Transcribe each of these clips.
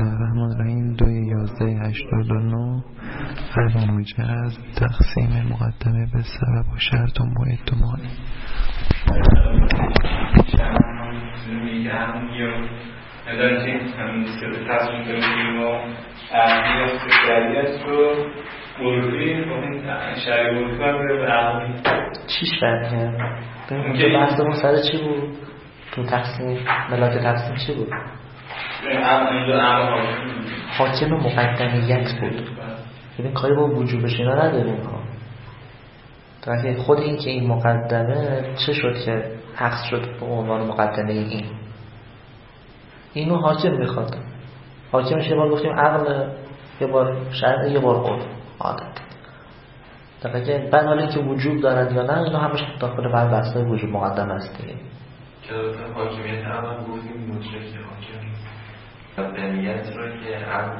الله الرحمن الرحیم 2/11/89 فرمانوجه از تقسیم مقدمه به سبب و شرط و موعد و مانع. نداره که همین که به تصمیم داریم و اهمیت شریعت رو بروی شریع بروی به عقلی چیش برمیگرد؟ اونجا بحثمون سر چی بود؟ تو تقسیم ملاک تقسیم چی بود؟ حاکم مقدمیت بود. ببین کاری با وجوبش اینا نداریم ها. تا خود این که این مقدمه چه شد که عکس شد به عنوان مقدمه این اینو حاکم میخواد. حاکمش یه بار گفتیم عقل، یه بار شرع، یه بار عرف عادت. در واقع بعد حالا اینکه وجوب دارد یا نه اینا همش داخل بعض بحث‌های وجوب مقدم است دیگه. که حاکمیت عقل گفتیم مطلق حاکم مقدمیت رو که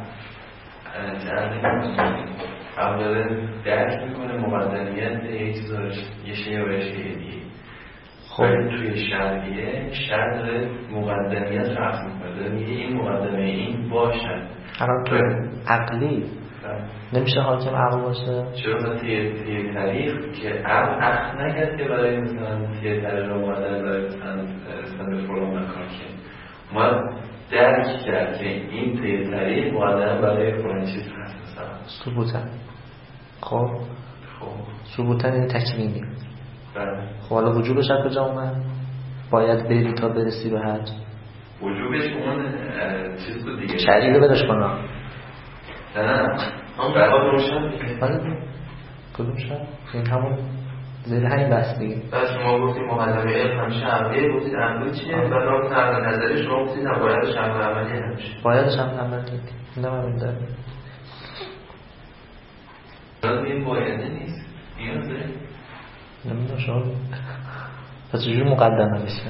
عقل داره درک میکنه مقدمیت یک چیز یه شیء و یه شیء دیگه. خب توی شرعیه شرع داره مقدمیت رو عقل میکنه، میگه این مقدمه این باشد. الان تو عقلی نمیشه حاکم عقل باشه؟ چرا مثلا تیه تاریخ که عقل نکرد که برای مثلا تیه تاریخ رو مادر برای مثلا به فرام نکار که ما درک کرد که این تیه تاریخ مقدم برای فرام چیز هست مثلا ثبوتن. خب ثبوتن این تکوینی. خب حالا وجوبش از کجا اومد؟ باید بری تا برسی به حج. وجوبش اون چیز بود دیگه شریعه بدش کنه. نه بعد روشن کدوم شد؟ این همون زیر همین بحث دیگه. بعد شما گفتیم مقدمه علم همیشه عملیه، گفتید عملی چیه؟ بعد نام نقل نظری شما گفتید بایدش عمل عملی نمیشه. بایدش عمل عملی نه من دارم. این بایده نیست. این هسته؟ نمیدونم شما پس چجوری مقدمه میشه؟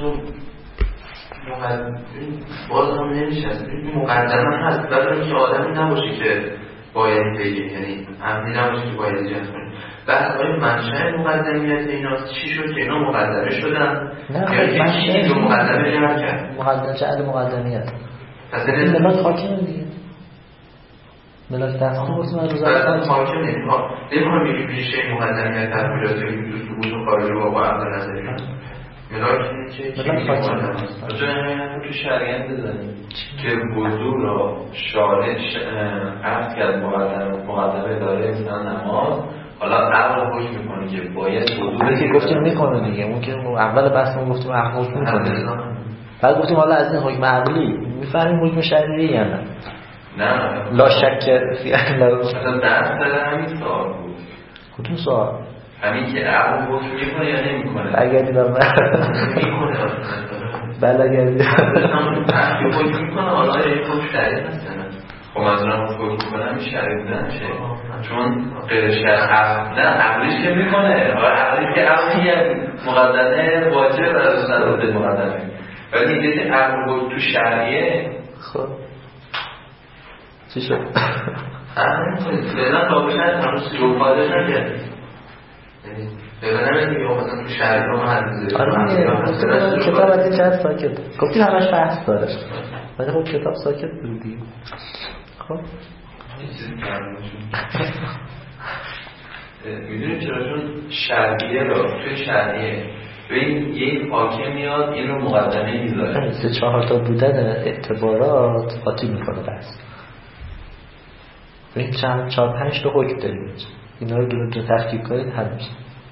باز هم نمیشه. این مقدمه هست بعد اینکه آدمی نباشه که باید بگه، یعنی عملی نباشه که باید ایجاد کنه. بحث های منشأ مقدمیت اینا چی شد که اینا مقدمه شدن؟ یا که چی رو مقدمه جمع کرد؟ مقدمه چه عدد مقدمیت؟ پس این ملاک حاکم دیگه. ملاک تقسیم گفتیم از روزه حاکم نمی‌خوام میگی پیشه مقدمیت در کجا داریم تو ثبوت و خارج با عقل نظری ملاک چه تو شریعت بزنیم که وضو را شارع عرض کرد مقدمه داره مثلا نماز، حالا عقل حکم میکنه که باید وضو که گفتیم میکنه دیگه. اون که اول بحثمون گفتیم عقل حکم میکنه، بعد گفتیم حالا از این حکم عقلی میفهمیم حکم شرعی یا نه. نه لا شک فی اصلا درست داره همین سوال بود. کدوم سوال؟ همین که عقل حکم میکنه یا نمیکنه؟ اگر دیدم میکنه بله اگر دیدم حکم میکنه حالا یه حکم شرعی هست نه. خب منظورم حکم میکنم شرعی بودن چه؟ چون غیر شرعی نه عقلیش که میکنه، عقلیش که عقلی مقدمه واجب از ضرورت مقدمه، ولی اینکه عقل بود تو شرعیه. خب چی شد؟ فعلا تابش هست هنوز رو فادش نکرد فعلا نمیدیم یا مثلا تو شهری رو من هنوزه. آره کتاب از این چند ساکت گفتی همش بحث داره ولی خب کتاب ساکت بودی. خب میدونیم چرا؟ چون شرعیه رو توی شرعیه ببین یک حاکم میاد این رو مقدمه میذاره 3-4 تا بودن اعتبارات قاطی میکنه بس. این 4-5 تا حکم داریم اینا رو دو تفکیک کنید همیشه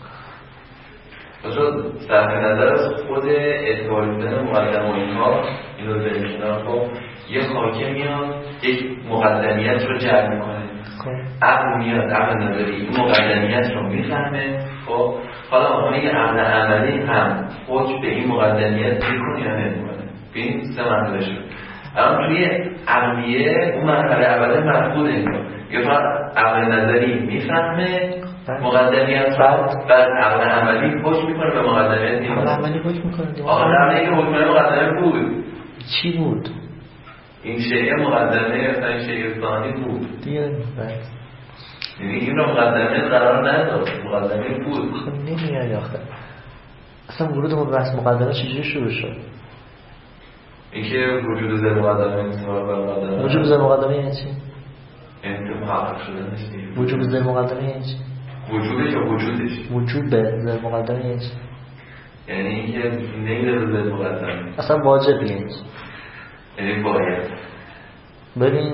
باشد صرف نظر از خود اعتبار بودن مقدمه و اینها این رو بریم کنار. خب یک حاکم میاد یک مقدمیت رو جعل میکنه، عقل میاد عقل نظری این مقدمیت رو میفهمه. خب حالا ما میگه عقل عملی هم حکم به این مقدمیت میکنه یا نمیکنه. ببین سه مرحله شد. الان توی عقلیه اون مرحله اول مفقود اینجا یا فقط عقل نظری میفهمه مقدمیت بعد عقل عملی حکم میکنه به مقدمیت عقل عملی حکم میکنه. عقل عملی که حکم مقدمه بود چی بود؟ این شیء مقدمه مثلا شیء ثانی بود دیگه یعنی این رو مقدمه قرار نداد، مقدمه بود. خب نمیاد آخه اصلا ورودمون بحث مقدمه چجوری شروع شد؟ اینکه وجود ذهن مقدمه انتظار بر مقدمه. وجود ذهن مقدمه یعنی چی؟ یعنی که محقق شده نیست. وجود ذهن مقدمه یعنی چی؟ وجودش یا وجودش؟ وجود به ذهن مقدمه یعنی چی؟ یعنی اینکه نمیره به ذهن مقدمه. اصلا واجب یعنی چی؟ یعنی باید. ببین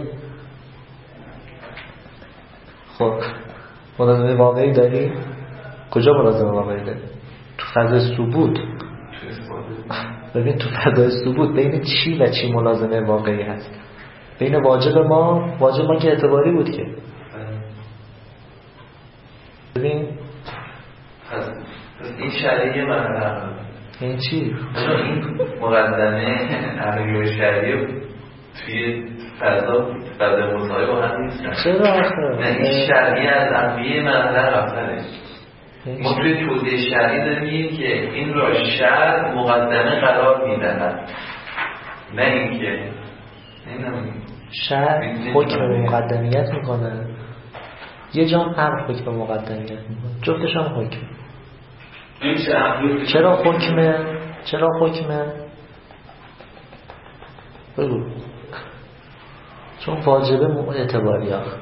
خب ملازمه واقعی داری؟ کجا ملازمه واقعی داری؟ تو فضای ثبوت. ببین تو فضای ثبوت بین چی و چی ملازمه واقعی هست؟ بین واجب ما که اعتباری بود که ببین این شرعی مرحله این چی؟ این مقدمه عقلی و شرعی توی فضا مصاحبه با هم نیستن. چرا آخه؟ نه این شرعی از عقلی مرحله رفتنه. ما توی توضیح شرعی داریم که این را شرع مقدمه قرار میدهد، نه اینکه شرع حکم به مقدمیت میکنه، یه جام عقل حکم به مقدمیت میکنه، جفتشان حکم. چرا حکمه؟ بگو. چون واجبه اعتباری آخه.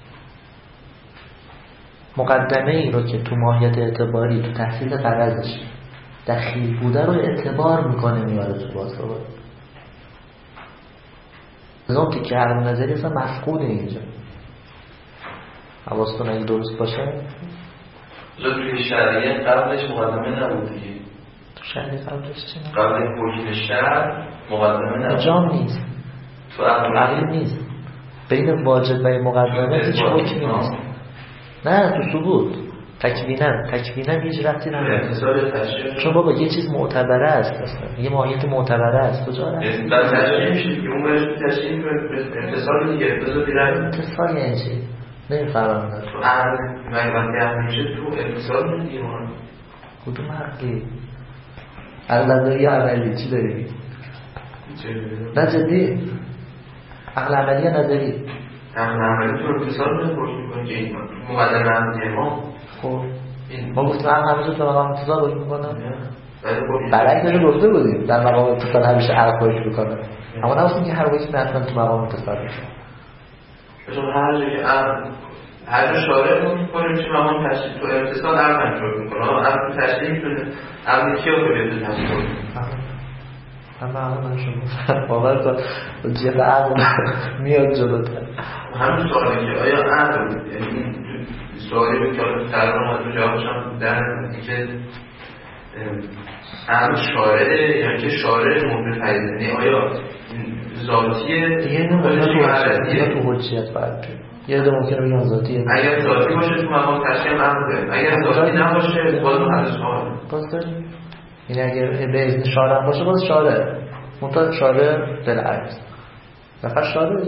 مقدمه ای رو که تو ماهیت اعتباری تو تحصیل غرضش دخیل بوده رو اعتبار میکنه میاره تو بازار. نظام که عقل نظری اصلا مفقوده اینجا. حواستون اگه درست باشه توی شرعیه قبلش مقدمه نبود دیگه. تو شرعیه قبلش چی نبود؟ قبل حکم شرع مقدمه نبود. جام نیست، تو عقل نیست. بین واجب و مقدمه هیچ حکمی نیست. نه تو ثبوت تکوینا هیچ ربطی نداره. چون بابا یه چیز معتبره است اصلا، یه ماهیت معتبره است. کجا هست؟ در تشریح میشه که اون برش تشریح اتصال دیگه اتصال یعنی چی؟ نمیفهمم. تو عقل وقتی عقل میشه تو اتصال میگه ما کدوم عقلی؟ عقل نداری یا عملی؟ چی داری؟ نه جدی عقل عملی یا نداری؟ عقل عملی تو اتصال میکنه که این مقدمه عملی ما. خب ما گفتیم عقل همیشه تو مقام اتصال حکم میکنه. برعکسش رو گفته بودیم در مقام اتصال همیشه عقل حکم میکنه، اما نگفتیم که هر حکمی حتما تو مقام اتصال میشه. چون هر جایی که هر جا شارع میکنه میشه مقام تشریح تو اتصال عقل حکم میکنه. عقل تو تشریح میتونه عقل کیا رو بیاد تشریح کنه. همه عقل نشون باور کن جیغ عقل میاد جلوتر. همین سوالی که آیا عقل یعنی سوالی بود که تقریبا ما تو جوابش هم در اینکه عقل شارعه یا که شارع مورد فریضه، یعنی آیا ذاتیه دیگه نه تو حجیت باید یه ده ممکنه بگم ذاتیه. اگر ذاتی باشه تو مقام تشریح عقل داریم، اگر ذاتی نباشه باز حل سوال باز داریم. یعنی اگر به اذن شارع باشه باز شارع منطقه شارع بالعکس فقط شارع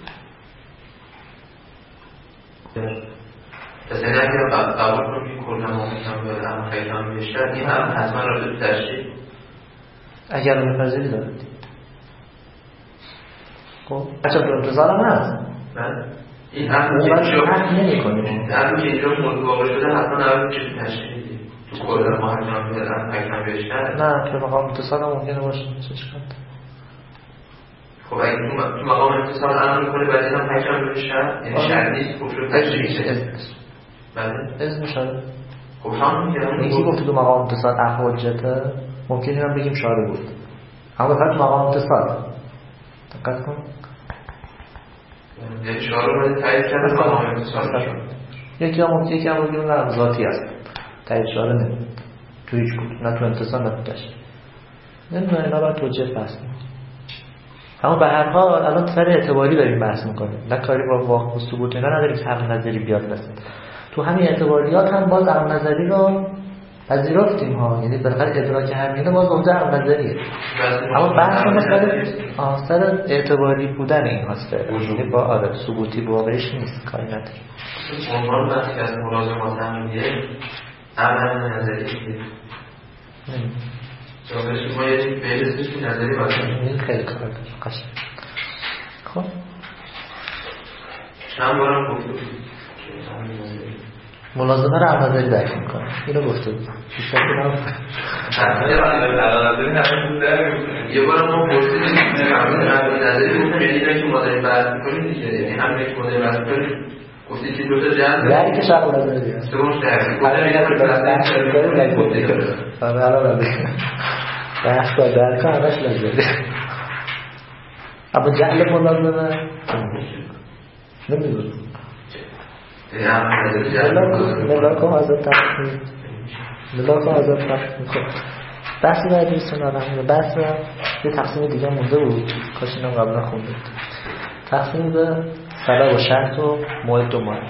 پس این اگر قبول کنیم که کلا ممکنم به امر خیلی بیشتر این هم حتما را به تشریح اگر رو میپذیری دارد. خب بچه به انتظار هم هست این امر که اینجا مورد واقع شده حتما نباید میشه تشریح تو کلا ما حتما به امر خیلی بیشتر نه که مقام اتصال هم ممکنه باشه. خب اگه تو مقام اتصال امر میکنه بعد این هم حکم بیشتر یعنی شرطی کفر تشریح بله اذن شاره. خب هم میگم یکی گفت تو مقام اتصال عقل حجته ممکنه هم بگیم شاره بود، اما فقط تو مقام اتصال دقت کن یعنی شاره باید تایید کرده مقام اتصال یکی هم بگیم نه ذاتی است تایید شاره نمید تو هیچ بود، نه تو اتصال نه تو تشریح نمیدونه. اینا باید توجه بحث اما به هر حال الان سر اعتباری داریم بحث میکنیم، نه کاری با واقع و ثبوت اینا نداریم که عقل نظری بیاد بسید. تو همین اعتباریات هم باز عقل نظری رو پذیرفتیم ها، یعنی بالاخره ادراک همینه باز اونجا عقل نظریه. اما بحث ما سر اعتباری بودن این هاست، یعنی با ثبوتی با واقعیش نیست کاری نداریم. عنوان بحثی از ملازمات همینیه عقل نظریه جابش ما یه بهرستش نظری باشیم. این خیلی کار داره قشنگ. خب چند بارم گفتم ملازمه رو عمداری درک میکنه. اینو گفته بود بیشتر که نگفته. یه بار ما پرسیدیم ممنون عمداری نداری گفتم یعنی اینه که ما داریم بحث میکنیم دیگه، یعنی هم یک مدل بحث میکنیم گفتی که دو تا جمع یعنی که شب ملازمه دیگه سوش درک گفتم اینه که بحث میکنیم بحث با درک همش لازمه. اما جعل ملازمه نمیدونم ملاکم حضرت تقسیم خب بحثی باید بسیار نرمونه. بحث یه تقسیم دیگه مونده بود کاش اینم قبلا خونده بود. تقسیم به سبب و شرط و موعد و مانع.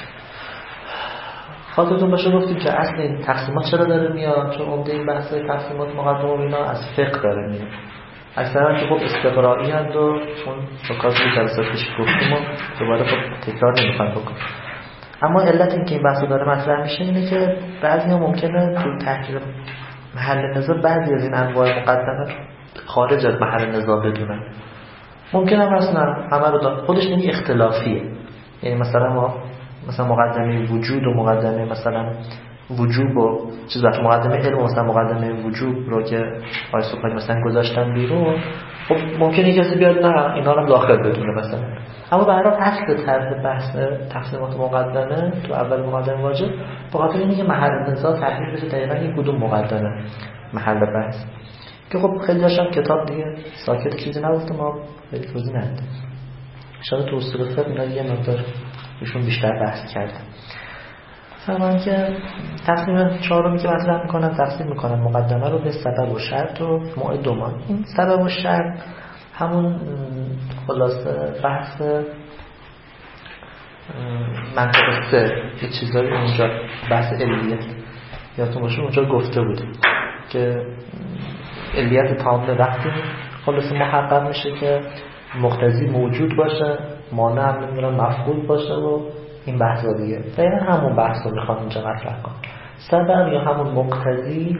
خاطرتون باشه گفتیم که اصل این تقسیمات چرا داره میاد، چون عمده این بحث تقسیمات مقدمه و اینا از فقه داره میاد. اکثرا که خب استقرایی هست و چون شکاتی جلسات پیش گفتیم و دوباره خب تکرار نمیخوام بکنم. اما علت این که این بحث داره مطرح میشه اینه که بعضی ها ممکنه تو تحقیق محل نزاع بعضی از این انواع مقدمه خارج از محل نزاع بدونن. ممکنه هم اصلا همه رو داره خودش یعنی اختلافیه. یعنی مثلا مقدمه وجود و مقدمه مثلا وجوب و چیز وقت مقدمه علم و مثلا مقدمه وجوب رو که آقای سوپانی مثلا گذاشتن بیرون، خب ممکنه کسی بیاد نه اینا رو داخل بدونه مثلا. اما به هر حال اصل طرح بحث تقسیمات مقدمه تو اول مقدمه واجب به خاطر اینه که محل نزاع تحلیل بشه دقیقاً این کدوم مقدمه محل بحث، که خب خیلی داشتم کتاب دیگه ساکت چیزی نگفته ما خیلی توضیح ندادیم. شاید تو اصول فقه اینا دیگه مقدار ایشون بیشتر بحث کردن. فرمان که تقسیم چهارمی که مطرح میکنن تقسیم میکنن مقدمه رو به سبب و شرط و موعد و مانع. این سبب و شرط همون خلاصه بحث منطق سه یه چیزایی اونجا بحث علیت یادتون باشه اونجا گفته بودیم که علیت تامه وقتی خلاصه محقق میشه که مقتضی موجود باشه، مانع هم نمیدونم مفقود باشه و این بحث رو دیگه دقیقا همون بحث رو میخوام اینجا مطرح کنم. سبب یا همون مقتضی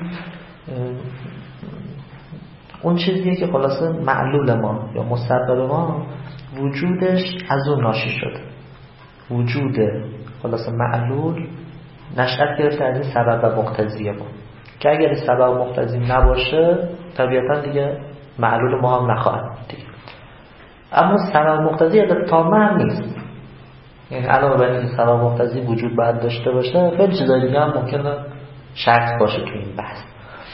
اون چیزیه که خلاصه معلول ما یا مسبب ما وجودش از اون ناشی شده. وجود خلاصه معلول نشأت گرفته از این سبب و مقتضیه ما که اگر این سبب و مقتضی نباشه طبیعتا دیگه معلول ما هم نخواهد دیگه. اما سبب و مقتضی علت تامه هم نیست. یعنی علاوه بر این سبب و مقتضی وجود باید داشته باشه خیلی چیزای دیگه هم ممکنه شرط باشه تو این بحث.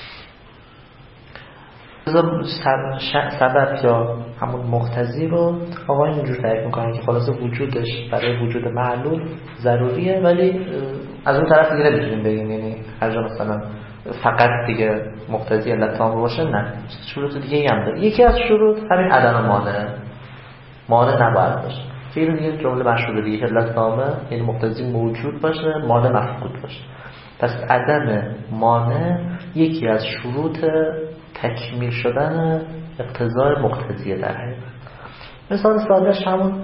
سبب یا همون مقتضی رو آقای اینجور تعریف میکنن که خلاصه وجودش برای وجود معلول ضروریه، ولی از اون طرف دیگه نمیتونیم بگیم یعنی هر جا مثلا فقط دیگه مقتضی علت تام باشه، نه شروط دیگه ای هم داره. یکی از شروط همین عدم مانع نباید باشه. فعلا دیگه جمله مشهور دیگه علت تامه یعنی مقتضی موجود باشه، مانع مفقود باشه. پس عدم مانع یکی از شروط تکمیل شدن اقتضای مقتضیه در حقیقت. مثال سادهش همون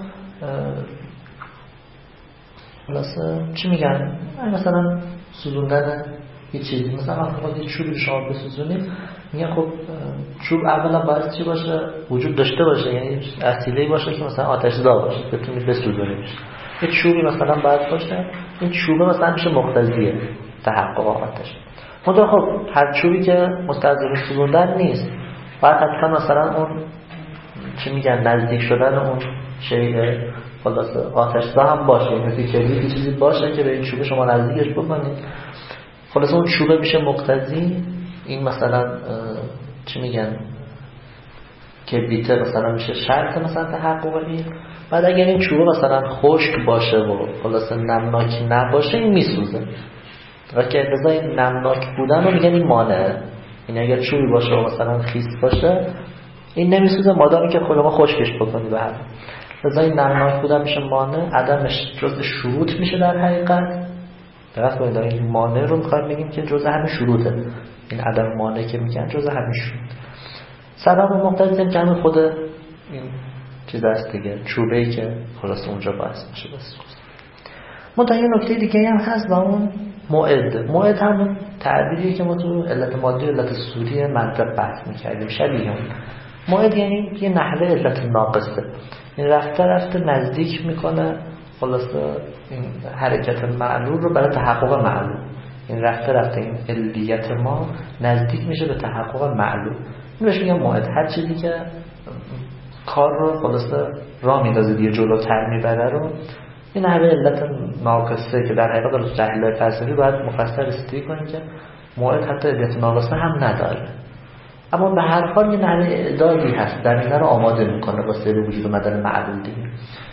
چی میگن؟ مثلا سوزوندن یه چیزی، مثلا وقتی یه چوبی شما بسوزونید میگن خب چوب اولا باید چی باشه؟ وجود داشته باشه، یعنی وسیله‌ای باشه که مثلا آتش‌زا باشه بتونید بسوزونیدش. یه چوبی مثلا باید باشه، این چوبه مثلا میشه مقتضیه تحقق آتش. منتها خب هر چوبی که مستلزم سوزوندن نیست، باید حتما مثلا اون چی میگن نزدیک شدن اون شیء خلاصه آتش‌زا هم باشه، مثل کبریت چیزی باشه که به این چوب شما نزدیکش بکنید، خلاصه اون چوبه میشه مقتضی. این مثلا چی میگن کبریت مثلا میشه شرط مثلا تحقق این. بعد اگر این چوبه مثلا خشک باشه و خلاصه نمناک نباشه این میسوزه، و که ازای نمناک بودن رو میگن این مانعه. این اگر چوبی باشه و مثلا خیس باشه این نمیسوزه مادامی که خود ما خشکش بکنی به هر ازای نمناک بودن میشه مانع. عدمش جزء شروط میشه در حقیقت. درست باید این مانع رو میخوایم بگیم که جزء همین شروطه. این عدم مانع که میگن جزء همین شروط. سبب و مقتضی جمع خود این چیز است دیگه، چوبه‌ای که خلاص اونجا باعث میشه. بس منتها یه نکته دیگه هم هست با اون موعد هم تعبیریه که ما تو علت مادی و علت صوری منطق بحث میکردیم شبیه اون. موعد یعنی یه نحوه علت ناقصه، این رفته نزدیک میکنه خلاصه این حرکت معلول رو برای تحقق معلول، این رفته این علیت ما نزدیک میشه به تحقق معلول. این بهش میگم موعد. هر چیزی که کار رو خلاصه راه میندازه دیگه، جلوتر میبره رو، این همه علت ناقصه که در حقیقت در تحلیل فلسفی باید مفصل رسیدگی کنیم که موعد حتی علت ناقصه هم نداره، اما به هر حال یه نحوه اعدادی هست در این رو آماده میکنه واسه به وجود اومدن معلول دیگه.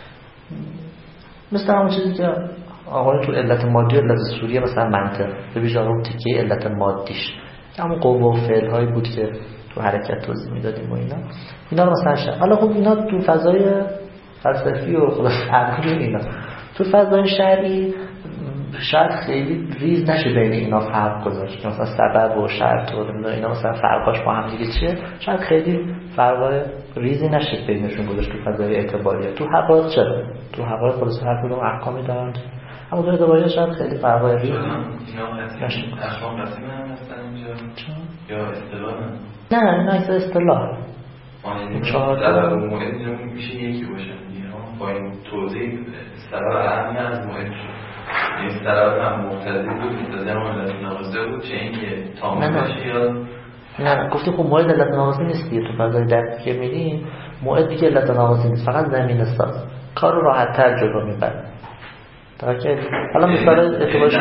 مثل همون چیزی که آقایون تو علت مادی و علت سوریه مثلا منطق به ویژه اون تیکه علت مادیش همون قوه و فعل هایی بود که تو حرکت توضیح میدادیم و اینا رو مثلا شد. حالا خب اینا تو فضای فلسفی و خلاص عقلی اینا، تو فضای شرعی شاید خیلی ریز نشه بین اینا فرق گذاشت، مثلا سبب و شرط و اینا مثلا فرقاش با هم دیگه چیه، شاید خیلی فرقای ریزی نشه بینشون گذاشت تو فضای اعتباریه. تو حقایق چرا؟ تو حقایق خلاص هر کدوم احکامی دارن، اما تو اعتباریه شاید خیلی فرقای ریزی نشه. احکام قسمی هم هستن اینجا یا اصطلاح؟ نه اصلا اصطلاح سبب و موعد میشه یکی باشه با این توضیح. سبب اهمی از موعد این سبب هم مقتضی بود، مقتضی هم علت ناقصه بود، چه این که تمام بشه یا نه گفتی خب موعد علت ناقصه نیست دیگه. تو فضای درکی که میریم موعد دیگه علت ناقصه نیست، فقط زمینه ساز کار رو راحت تر جلو میبره. حالا مثال اعتبارش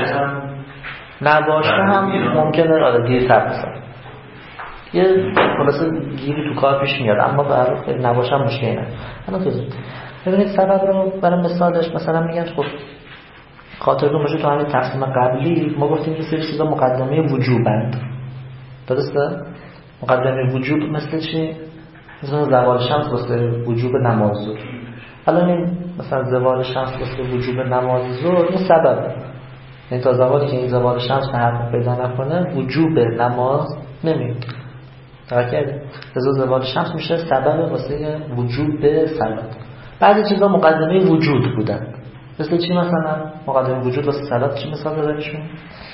نباشه هم ممکنه آره دیرتر بسازه، یه خلاصه گیری تو کار پیش میاد، اما برای خیلی نباشه هم مشکلی نه. الان ببینید سبب رو برای مثالش مثلا میگن خب خاطرتون باشه تو همین تقسیم قبلی ما گفتیم که سری چیزا مقدمه وجوبند، درسته؟ مقدمه وجوب مثل چی؟ مثلا زوال شمس واسه وجوب نماز ظهر. الان این مثلا زوال شمس واسه وجوب نماز ظهر این سببه، یعنی تا زمانی که این زوال شمس تحقق پیدا نکنه وجوب نماز نمیاد. تاکید زوال شمس میشه سبب واسه وجوب صلات. بعضی چیزا مقدمه وجود بودن، مثل چی؟ مثلا مقدمه وجود واسه صلات چی مثال بزنیشون؟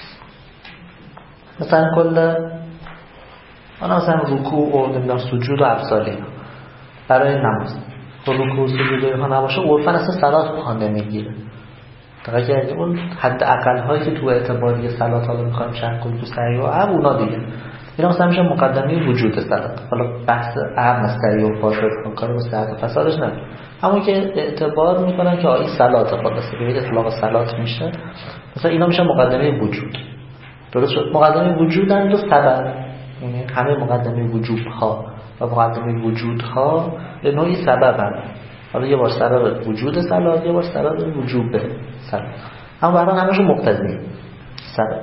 مثلا کل مثلا رکوع و نمیدونم سجود و ابصاری برای نماز، تو رکوع و سجود اینها نباشه عرفاً اصلا صلات پا نمیگیره. تاکید اون حد اقل هایی که تو اعتباری صلات ها رو میخوایم شرح کنیم تو سریع و عب اونا دیگه اینا مثلا میشه مقدمه وجود صلات. حالا بحث عام مستری و فاسد کار با صحت و فسادش نداره، همون که اعتبار میکنن که این صلات خلاصه به اطلاق صلات میشه، مثلا اینا میشه مقدمه وجود. درست شد؟ مقدمه وجود هم دو سبب، یعنی همه مقدمه وجوب ها و مقدمه وجود ها به نوعی سبب هم. حالا یه بار سبب وجود صلات، یه بار سبب وجوب صلات، اما برای همشون مقتضی سبب.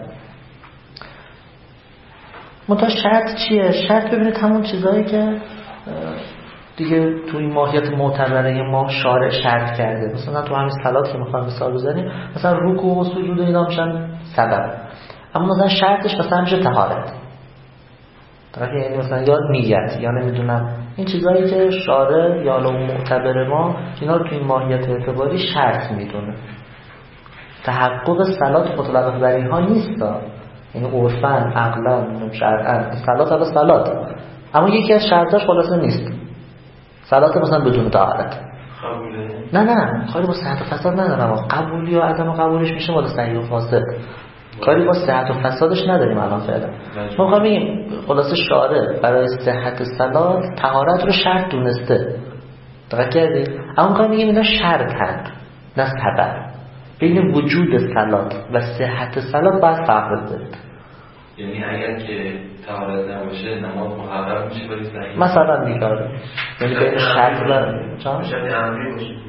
منتها شرط چیه؟ شرط ببینید همون چیزایی که دیگه تو این ماهیت معتبره ما شارع شرط کرده، مثلا تو همین صلات که میخوایم مثال بزنیم، مثلا رکوع و سجود اینا میشن سبب، اما مثلا شرطش مثلا میشه طهارت، یعنی مثلا یا نیت یا نمیدونم این چیزایی که شارع یا معتبر ما اینا رو تو این ماهیت اعتباری شرط میدونه. تحقق صلات مطلق بر اینها نیست، یعنی عرفاً عقلاً شرعاً صلات هست صلات، اما یکی از شرطاش خلاصه نیست صلات مثلا بدون طهارت. نه کاری با صحت و فساد ندارم، قبولی و عدم قبولش میشه مال صحیح و فاسد، کاری با صحت و فسادش نداریم الان فعلا. ما میخوایم بگیم خلاصه شارع برای صحت صلات طهارت رو شرط دونسته، دقت کردید؟ اما میخوایم بگیم اینا شرط هست نه سبب. بین وجود صلات و صحت صلات باید فرق بذارید. یعنی اگر که طهارت نباشه نماز محقق میشه ولی صحیح مثلا میگه یعنی بین شرط و شرط امری باشه دیگه.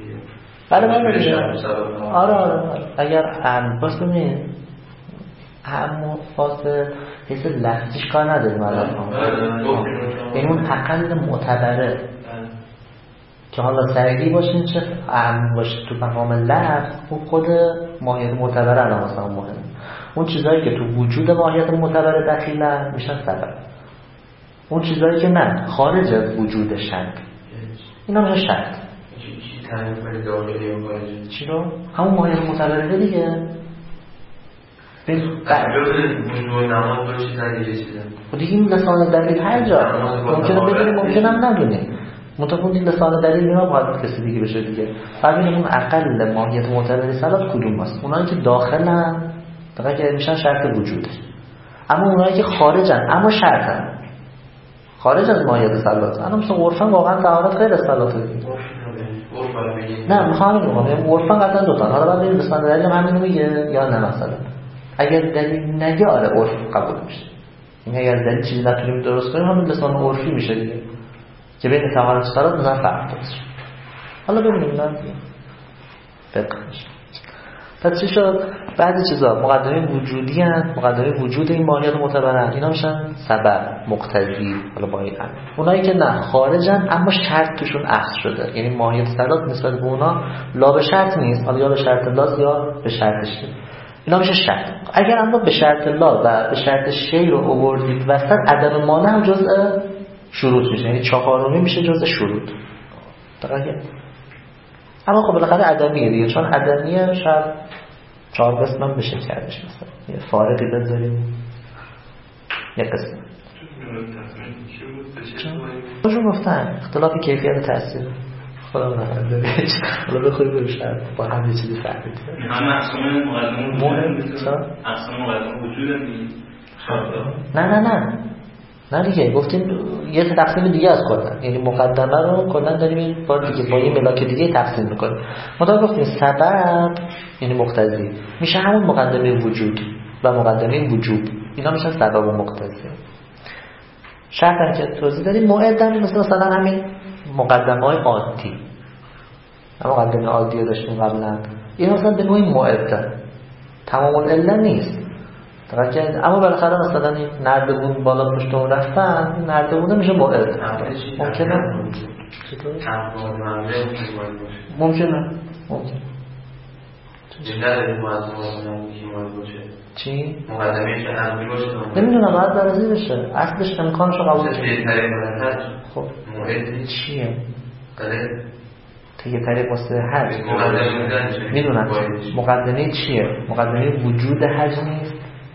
بله آره اگر امر باشه همون فاصله حیث لفظیش کار نداریم الان. یعنی اون اقل معتبره که حالا سریعی باشین چه اهم باشه تو مقام لفظ، اون خود ماهیت معتبره الان مثلا مهمه. اون چیزایی که تو وجود ماهیت معتبره دخیلن میشن سبب، اون چیزایی که نه خارج از وجود شرط اینا میشه شرط. چی تعریف کنه داخلی و خارجی؟ چی رو؟ همون ماهیت معتبره دیگه. وجود نماز باشه ندیگه چیزه و دیگه این لسان دلیل هر جا ممکنه بدونی ممکنه هم ندونی. متفاوت این لسان دلیل اینا باید کسی دیگه بشه دیگه. ببینیم اون اقل ماهیت معتبر صلات کدوم است؟ اونایی که داخلن فقط که میشن شرط وجوده، اما اونایی که خارجن اما شرطن، خارج از ماهیت صلات. انا مثلا عرفا واقعا طهارت غیر از صلاته. نه میخوام بگم عرفا قطعا دو تا. حالا بعد لسان دلیل همین میگه یا نه؟ مثلا اگر دلیل نگه آره عرف قبول میشه. این اگر دلیل چیزی نتونیم درست کنیم همین لسان عرفی میشه دیگه که بین طهارت و صلات مثلا فرق داره. حالا ببینیم نه فقه میشه. پس چی شد؟ بعضی چیزا مقدمه وجودی هست، مقدمه وجود این ماهیت معتبرن، اینا میشن سبب مقتضی. حالا با این اونایی که نه خارجن اما شرط توشون اخذ شده، یعنی ماهیت صلات نسبت به اونا لا به شرط نیست، حالا یا به شرط لاز یا به شرط شی، اینا میشه شرط. اگر اما به شرط لا و به شرط شی رو آوردید وسط، عدم مانع هم جزء شروط میشه، یعنی چهارمی میشه جزء شروط. درسته؟ اما خب بالاخره عدمیه دیگه، چون عدمیه شاید 4 قسم هم بشه کردش. مثلا یه فارقی بذاریم یه قسم خودشون گفتن اختلاف کیفیت تأثیر خدا نکنه داره. حالا بخوایی بروشن با هم یه چیزی فهمید همه اقسام مقدمه وجود نه دیگه گفتیم یه تقسیم دیگه از کردن، یعنی مقدمه رو کردن داریم این بار دیگه با یه ملاک دیگه تقسیم میکنیم. مطابق گفتیم سبب یعنی مقتضی میشه همون مقدمه وجود و مقدمه وجوب، اینا میشن سبب و مقتضی. شرط که توضیح داریم موعدن مثلا همین مقدمه های عادی، مقدمه عادی رو داشتیم قبلا، این مثلا به نوعی موعدن، تمام العله نیست درکه. اما بالاخره مثلا این نردبون بالا پشت اون رفتن، این نردبونه میشه موعد. ممکنه چی؟ مقدمه که امری باشه نمیدونم باید برازی بشه، اصلش امکانشو قبول کنه. خب موعد چیه؟ بله یه طریق واسه حج میدونم مقدمه چیه؟ مقدمه وجود حج نیست،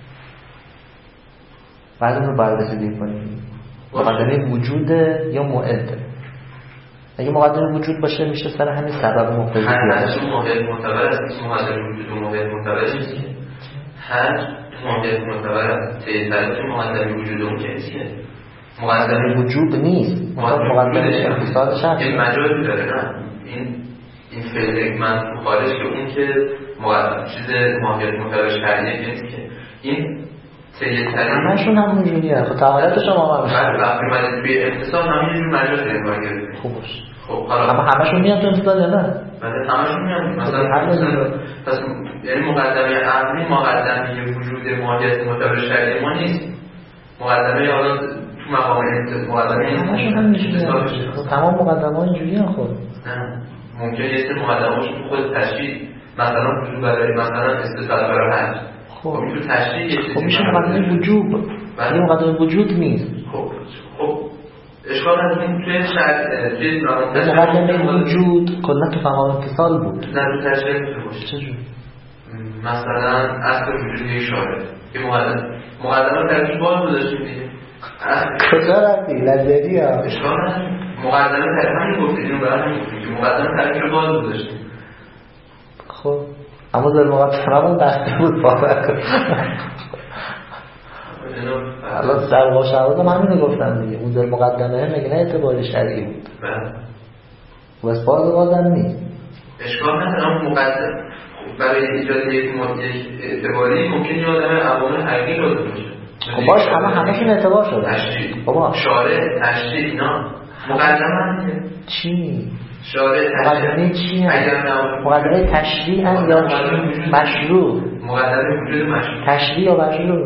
بعد اون رو باید رسیدگی کنیم مقدمه وجوده یا موعده. اگه مقدمه وجود باشه میشه سر همین سبب مقتضی حج موعد معتبر است، مقدمه وجود و موعد معتبر است. حج موعد معتبر است، طریق مقدمه وجود اون چیه؟ مقدمه وجود نیست، مقدمه اختصاص شرط این مجازی داره. نه این فعل من خارج که اون که چیز ماهیت معتبر شرعیه نیست که این همشون هم اینجوریه. خب طهارت شما بله وقتی اومدید توی اختصاص همینجوری مجاز داریم کار گرفتیم. خوب باشه. خب حالا اما همشون میاد تو اختصاص یا نه؟ بله همشون میاد. مثلا پس یعنی مقدمه امری مقدمه وجود ماهیت معتبر شرعی ما نیست. مقدمه حالا تو مقام مقدمه همشون هم اینجوریه. تمام مقدمه‌ها اینجوریه. خب نه ممکنه یه سری مقدمه‌اش تو خود تشریح مثلا وجود برای مثلا استدلال برای حج. خب تو تشریح یه چیزی میشه مقدمه وجوب، ولی مقدمه وجود نیست. خب اشکال نداره توی شرط توی مقدمه وجود کلا تو فهم اتصال بود. نه تو تشریح میتونه باشه. چجوری؟ مثلا اصل وجود یک شارع یه مقدمه ترکیب باز گذاشتیم دیگه. کجا رفتی؟ لذتی ها اشکال نداره. مقدمه ترکیب همین گفتید اینو برای گفتید که مقدمه ترکیب باز گذاشتیم. خب اما در مقدمه من بحثی بود باور کن. الان سروا شهوات هم همینو گفتن دیگه. اون در مقدمه مگه نه اعتبار شرعی بود؟ بله و اثبات بازم نیست. اشکال نداره. اما مقدمه برای ایجاد یک اعتباری ممکن یه آدم عوامل حقیقی لازم باشه. خب باش همشون اعتبار شده. تشریح بابا شارع تشریح اینا مقدمه هست. چی؟ شارع مقدمه چی هست؟ مقدمه تشریح هست یا مشروع؟ مقدمه وجود مشروع. تشریح یا مشروع؟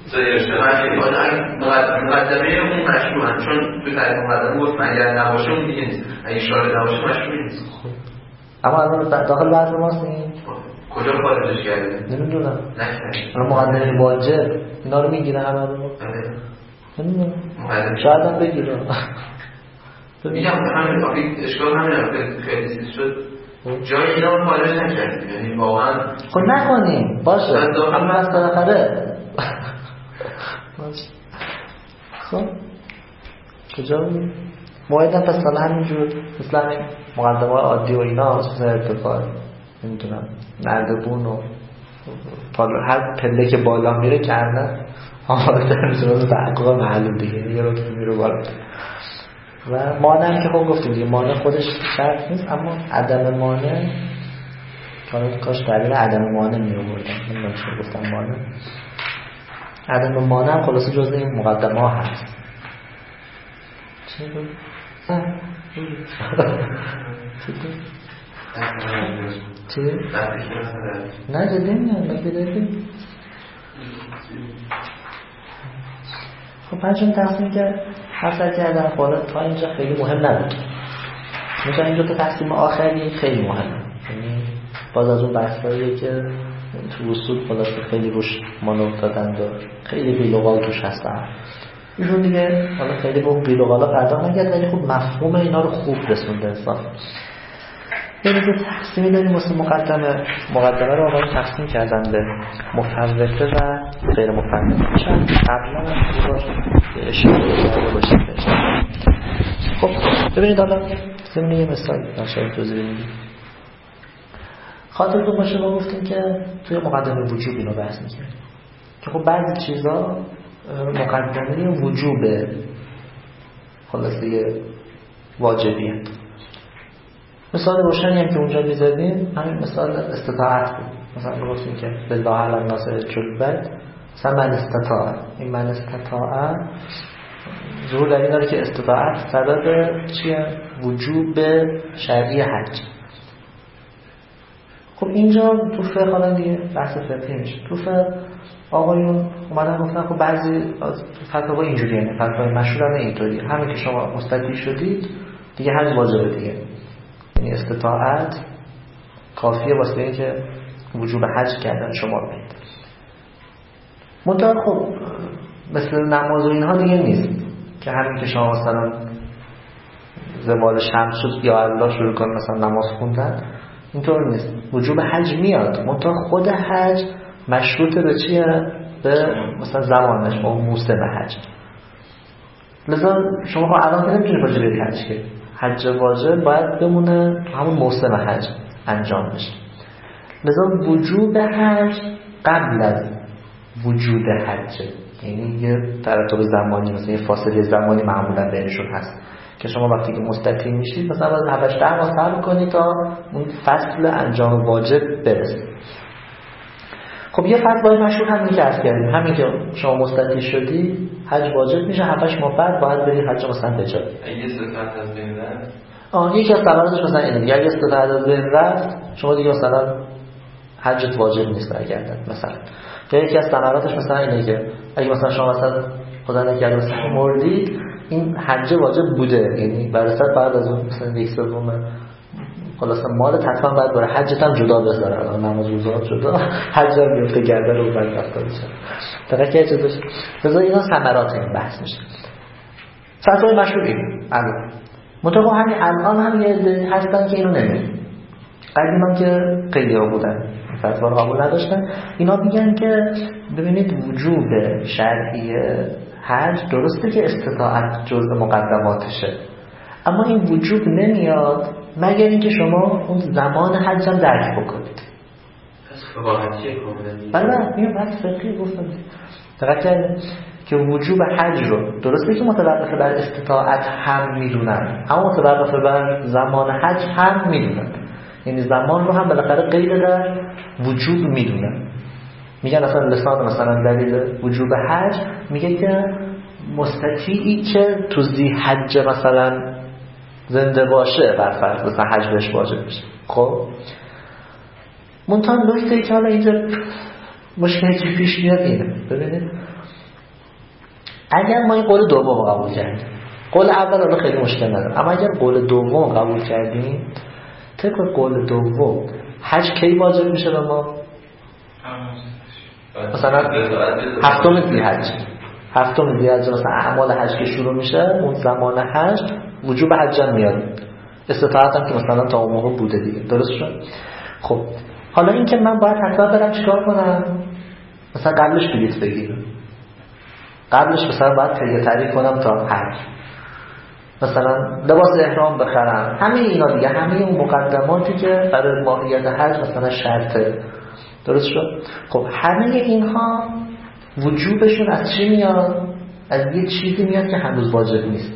مقدمه اون مشروع هست چون تو تعریف مقدمه گفت اگر نباشه اون دیگه نیست. اگه شارع نباشه مشروع نیست. اما الان داخل بحث ماست این؟ کجا خارجش کردیم؟ نمیدونم. نکردیم. مقدمه واجب اینا رو میگیره همه رو؟ نمیدونم. شاید هم بگیره. میگم همین اشکال همین خیلی چیز شد جای اینا رو خارج نکردیم. یعنی واقعا خب نکنیم باشه اما از بالاخره باشه. خب کجا بود؟ موعد هم پس حالا همینجور مثلا مقدمه عادی و اینا مثلا ارتفاع نمیدونم نردبون و هر پله که بالا میره کنه آماده میشه تحقیق معلوم دیگه یه رو که میره بالا. و مانع هم که خب گفتیم دیگه مانع خودش شرط نیست، اما عدم مانع کاش دلیل عدم مانع می آوردم. نمیدونم چرا گفتم مانع. عدم مانع هم خلاصه جزء این مقدمه ها هست. چی بود؟ چی؟ نه جدی میگم خب پنجم تقسیم کرد حسد کردن بالا تا اینجا خیلی مهم نبود. مثلا این دو تا تقسیم آخری خیلی مهمه، یعنی باز از اون بحثاییه که تو اصول خلاصه خیلی روش مانور دادن و خیلی بیلوغال توش هستن. ایشون دیگه حالا خیلی به اون بیلوغالا پرداخت نکرد ولی خب مفهوم اینا رو خوب رسونده انصاف. یعنی که تقسیمی داریم واسه مقدمه رو آقای تقسیم کردن به مفوضه و غیر مفوضه. چند قبلا اشاره کرده باشیم. خب ببینید حالا زمینه یه مثال نشاید توضیح بدیم. خاطرتون باشه ما گفتیم که توی مقدمه وجوب اینو بحث می‌کنیم که خب بعضی چیزا مقدمه وجوب خلاصه واجبیه. مثال روشنی هم که اونجا می‌زدیم همین مثال استطاعت بود. مثلا گفتیم که بالله علی الناس جلبت مثلا من استطاع، این من استطاع ظهور دلیل داره که استطاعت سبب چیه؟ وجوب شرعی حج. خب اینجا تو فقه حالا دیگه بحث فقهی میشه. تو فقه آقایون اومدن گفتن خب بعضی فتاوا اینجوریه، یعنی فتاوای مشهور هم اینطوریه، همین که شما مستطیع شدید دیگه حج واجبه دیگه، یعنی استطاعت کافیه واسه اینکه وجوب حج کردن شما بید. منتها خب مثل نماز و اینها دیگه نیست که همین که شما مثلا زوال شمس شد یا الله شروع کن مثلا نماز خوندن، اینطور نیست. وجوب حج میاد، منتها خود حج مشروط به چیه؟ به مثلا زمانش با موسم حج. لذا شما خب الان که نمیتونید واجب حج کنید، حج واجب باید بمونه همون موسم حج انجام بشه. لذا وجوب حج قبل از وجود حج، یعنی یه ترتیب زمانی مثلا یه فاصله زمانی معمولا بینشون هست که شما وقتی که مستقیم میشید مثلا باید 7-8 ماه صبر کنید تا اون فصل انجام واجب برسه. خب یه فتوای مشهور همین که عرض کردیم، همین که شما مستقیم شدی حج واجب میشه، 7-8 ماه بعد باید بری حج مثلا بجا. اگه استطاعت از بین رفت یکی از ثمراتش مثلا اینه دیگه، اگه استطاعت از بین رفت شما دیگه مثلا حجت واجب نیست برگردن مثلا. یا یکی از ثمراتش مثلا اینه که اگه مثلا شما مثلا خدا نکرده مثلا مردید این حج واجب بوده، یعنی برسد بعد از اون مثلا 1/3 خلاص مالت حتما باید برای حجت هم جدا بذاره، نماز روزات جدا، حج هم بیفته گردن رو بعد رفته میشه. دقیقاً که چه بشه. لذا اینا ثمرات این بحث میشه. فتوای مشهور این الان مطابق همین الان هم یه عده هستن که اینو نمیدونن. قدیما که خیلی ها بودن فتوا رو قبول نداشتن، اینا میگن که ببینید وجوب شرعی حج درسته که استطاعت جزء مقدماتشه، اما این وجوب نمیاد مگر اینکه شما اون زمان حج هم درک بکنید. پس فقاهتیه کاملا. بله میگم بحث فقهی گفتم دقیقاً که وجوب حج رو درسته که متوقف بر استطاعت هم میدونن، اما متوقف بر زمان حج هم میدونن، یعنی زمان رو هم بالاخره قید در وجوب میدونن. میگن اصلا لسان مثلا دلیل وجوب حج میگه که مستطیعی که تو ذی‌حجه مثلا زنده باشه بر فرض مثلا حج بهش واجب میشه. خب منتها نکته‌ای که حالا اینجا مشکلی که پیش میاد اینه، ببینید اگر ما این قول دوم قبول کردیم، قول اول رو خیلی مشکل نداره، اما اگر قول دوم قبول کردیم طبق قول دوم حج کی واجب میشه به ما؟ مثلا هفتم ذی‌حجه مثلا اعمال حج که شروع میشه اون زمان حج وجوب حج هم میاد، استطاعت هم که مثلا تا اون موقع بوده دیگه، درست شد؟ خب حالا این که من باید حتما برم چیکار کنم؟ مثلا قبلش بلیط بگیرم، قبلش مثلا باید تعریف کنم تا حج، مثلا لباس احرام بخرم، همه اینا دیگه، همه اون مقدماتی که برای ماهیت حج مثلا شرطه. درست شد؟ خب همه اینها وجوبشون از چی میاد؟ از یه چیزی میاد که هنوز واجب نیست.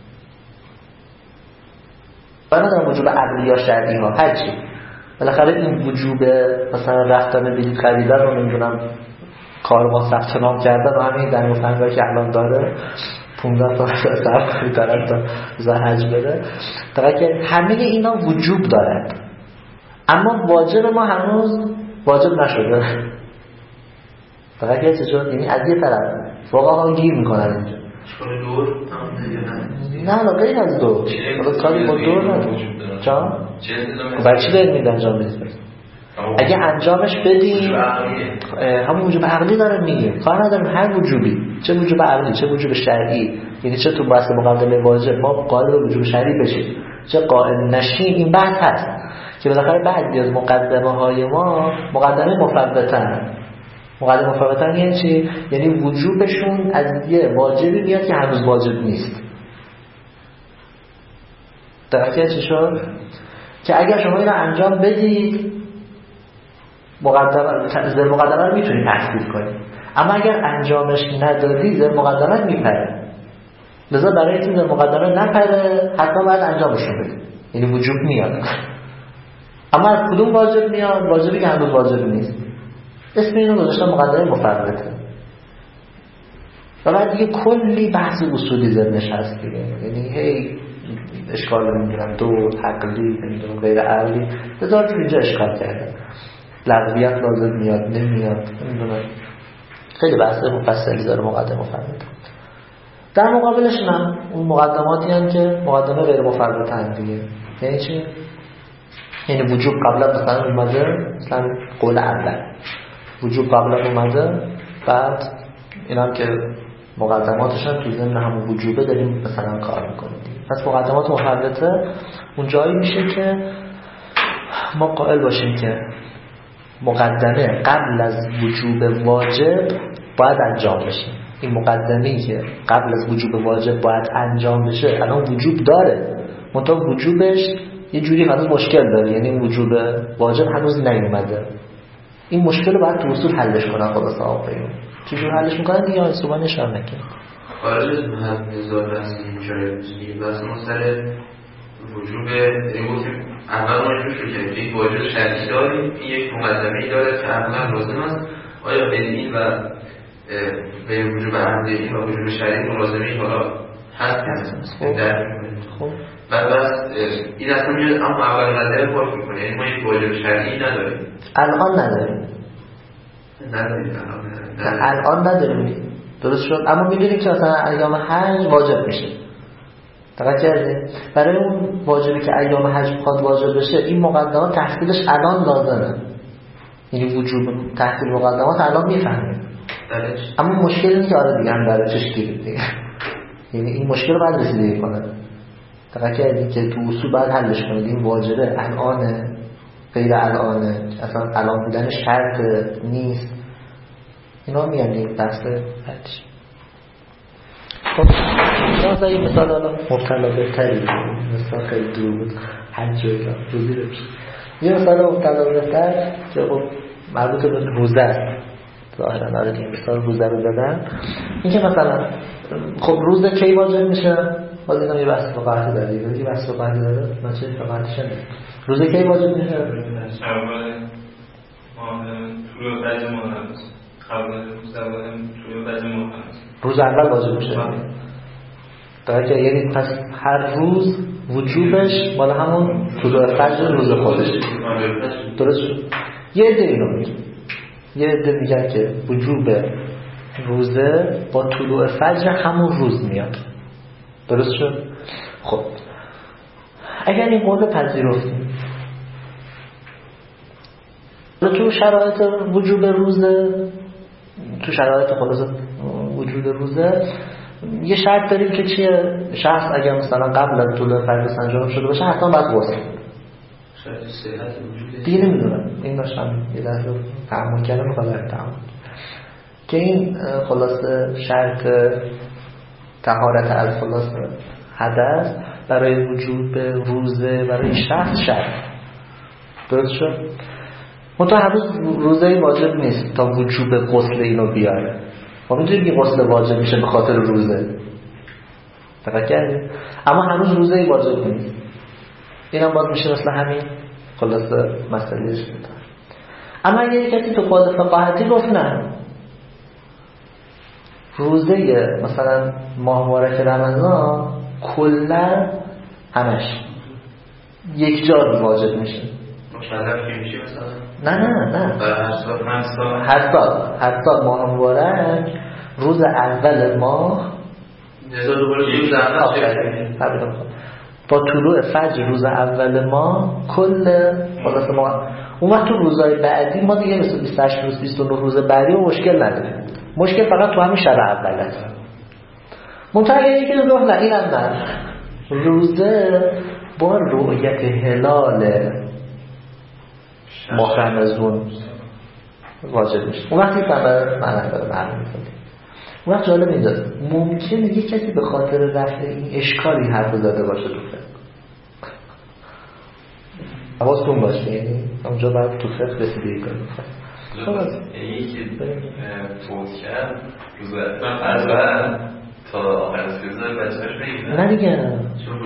برای وجوب عقلی یا شرعی ها هرچی، بالاخره این وجوب مثلا رفتن بلیط خریدن رو نمیدونم کاروان ثبت نام کردن و همین در مفهومی که الان داره 15 سال صرف خریدن تا حج بره، تا که همه اینا وجوب دارند اما واجب ما هنوز واجب نشده. تا که چجور؟ یعنی از یه طرف فقها گیر میکنن اینجا شکل دور نه غیر از دور، کاری با دور نداره جا برای چی دارید میدن انجام بدید؟ اگه انجامش بدیم همون وجوب عقلی داره میگه، کار نداریم هر وجوبی، چه وجوب عقلی چه وجوب شرعی، یعنی چه تو بحث مقدمه واجب ما قائل وجوب شرعی بشیم چه قائل نشیم، این بحث هست که بالاخره بعضی از مقدمه های ما مقدمه مفوتن. مقدمه مفوتن یعنی چی؟ یعنی وجوبشون از یه واجبی میاد که هنوز واجب نیست. درسته چی شد؟ که اگر شما اینو انجام بدید زر مقدمه رو میتونید تحصیل کنید، اما اگر انجامش ندادی زر مقدمه میپره. لذا برای این زر مقدمه نپره حتما باید انجامشون بدید، یعنی وجوب میاد. اما از کدوم واجب میاد؟ واجبی که هنوز واجب نیست. اسم اینو گذاشتن مقدمه مفوته. و بعد دیگه کلی بحث اصولی ذهنش هست دیگه، یعنی هی اشکال نمیدونم دو عقلی نمیدونم غیر عقلی هزار جور اینجا اشکال کرده، لغویت لازم میاد نمیاد نمیدونم، خیلی بحث مفصلی داره مقدمه مفوته. در مقابلش هم اون مقدماتی هم که مقدمه غیر مفوته هم دیگه. یعنی چی؟ یعنی وجوب قبلا مثلا اومده، مثلا قول اول وجوب قبلا اومده، بعد این هم که مقدماتش هم تو ضمن همون وجوبه داریم مثلا کار میکنیم. پس مقدمات مفوته اون جایی میشه که ما قائل باشیم که مقدمه قبل از وجوب واجب باید انجام بشه. این مقدمه‌ای که قبل از وجوب واجب باید انجام بشه الان وجوب داره، منتها وجوبش یه جوری هنوز مشکل داره، یعنی وجوب واجب هنوز نیومده. این مشکل رو باید تو اصول حلش کنن. خلاص آقایون چجور حلش میکنن دیگه صبح نشان نکن خارج از محل نزار رسمی اینجای بزنیم بس ما سر وجوب اول ما شروع شد که یک واجب شرعی داریم، این یک مقدمه‌ای داره که عملا لازم است. آیا بین این و به وجوب عملی این و وجوب شرعی ملازمه‌ای حالا هست خب بعد بس این اصلا میاد اما اول نظر پاک میکنه، یعنی ما یک واجب شرعی نداریم الان نداریم الان نداریم درست شد، اما میدونیم که مثلا ایام حج واجب میشه. توجه کردید؟ برای اون واجبی که ایام حج میخواد واجب بشه این مقدمات تحصیلش الان لازمه، یعنی وجوب تحصیل مقدمات الان میفهمیم. اما مشکل اینه که آره دیگه هم داره چشکی دیگه، یعنی این مشکل رو باید رسیدگی کنه. توجه کردید که تو اصول باید حلش کنید. این واجبه الانه غیر الانه، اصلا الان بودن شرط نیست، اینا میان این بحث حج. خب شما یه مثال حالا مبتلا بهتری مثال خیلی دور بود حج و اینا روزی رو یه مثال مبتلا بهتر که خب مربوط به روزه است ظاهرا. آره دیگه مثال روزه رو دادن، این که مثلا خب روزه کی واجب میشه؟ باز اینا یه بحث فقاهی داره دیگه، یه بحث فقاهی داره ما چه فقاهیش نیست. روزه کی واجب میشه؟ اول ماه طلوع فجر ماه هست، قبل روز اول طلوع فجر ماه هست، روز اول واجب میشه. درسته؟ یعنی پس هر روز وجوبش بالا همون طلوع فجر روز خودش. درست شد؟ یه عده اینو میگه، یه عده میگن که وجوب روزه با طلوع فجر همون روز میاد. درست شد؟ خب اگر این قول پذیرفتیم تو شرایط وجوب روزه، تو شرایط خلاص وجود روزه یه شرط داریم که چیه؟ شخص اگر مثلا قبل از طلوع فجر انجام شده باشه حتما باید غسل شرط صحت وجود دیگه نمیدونم. این داشتم یه لحظه تعامل کردم میخواد تعامل که این خلاص شرط طهارت از خلاص حدث برای وجوب روزه برای شخص شرط. درست شد؟ منتها هنوز روزه واجب نیست تا وجوب غسل اینو بیاره. ما میدونیم که غسل واجب میشه به خاطر روزه، دقت کردید؟ اما هنوز روزه واجب نیست. اینم باز میشه مثل همین خلاصه مسئله شده. اما اگه کسی تو قول فقاهتی گفت نه، روزه مثلا ماه مبارک رمضان کلا همش یک جا واجب میشه. مشلف که میشه مثلا؟ نه هر سال ماه مبارک روز اول ماه با طلوع فجر روز اول ماه کل خلاص ما اون وقت تو روزهای بعدی ما دیگه مثل 28 روز 29 روز بعدی مشکل نداریم. مشکل فقط تو همین شب اول است. منتها یکی که گفت نه اینم نه، روزه با رؤیت هلال ماه رمضان واجب میشه. اون وقتی فقط معنی داره معلوم میشه. اون وقت جالب اینجاست ممکنه یک کسی به خاطر رفع این اشکالی حرف زده باشه تو فقه. حواستون باشه، یعنی اونجا باید تو فقه رسیدگی کنیم. یکی فوت کرد روز اول تا آخر سیزده بچه‌اش بگیرن؟ نه دیگه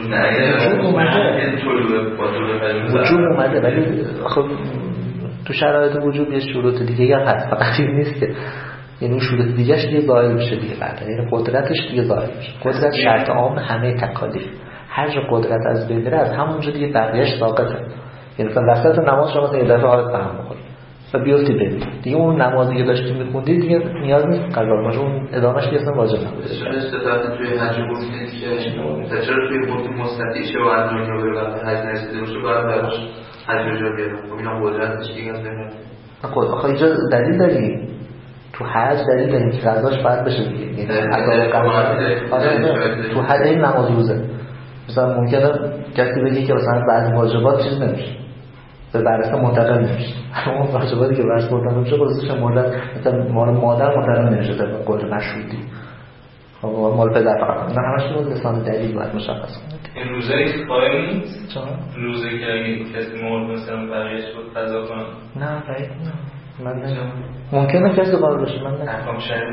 وجوب اومده ولی خب تو شرایط وجوب یه شروط دیگه هست، فقط این نیست که یعنی اون شروط دیگهش دیگه ظاهر میشه دیگه بعد، یعنی قدرتش دیگه ظاهر میشه. قدرت شرط عام همه تکالیف، هر جا قدرت از بین بره از همونجا دیگه بقیه‌اش ساقطه. یعنی مثلا وسط نماز شما مثلا یه دفعه حالت فهم بخوری و بیفتی برید دیگه، اون نمازی که داشتی میخوندی دیگه نیاز نیست قضا باشه، اون ادامهش دیگه اصلا واجب نبوده. چرا استطاعت توی حج گفتید که چرا توی خود مستطیع شه و از دنیا به حج نرسیده باشه باید براش حج رو بیارم؟ خب اینا قدرتش دیگه از بین خب آخه اینجا دلیل داری تو حج دلیل داریم که قضاش باید بشه دیگه، یعنی تو حج این نماز روزه مثلا ممکنه کسی بگه که مثلا بعضی واجبات چیز نمیشه به بررسی منتقل نمیشه، اون واجباتی که بررسی منتقل نمیشه خودش مورد مثلا مادر منتقل نمیشه به قول مشروطی، خب مال پدر فقط نه همش رو لسان دلیل باید مشخص کنه. این روزه قائم نیست؟ روزه که اگه کسی مرد مثلا بقیه‌اش بود قضا کنه؟ نه بعید نه، من نمیدونم ممکنه کسی قائل بشه، من نمیدونم احکام شرعی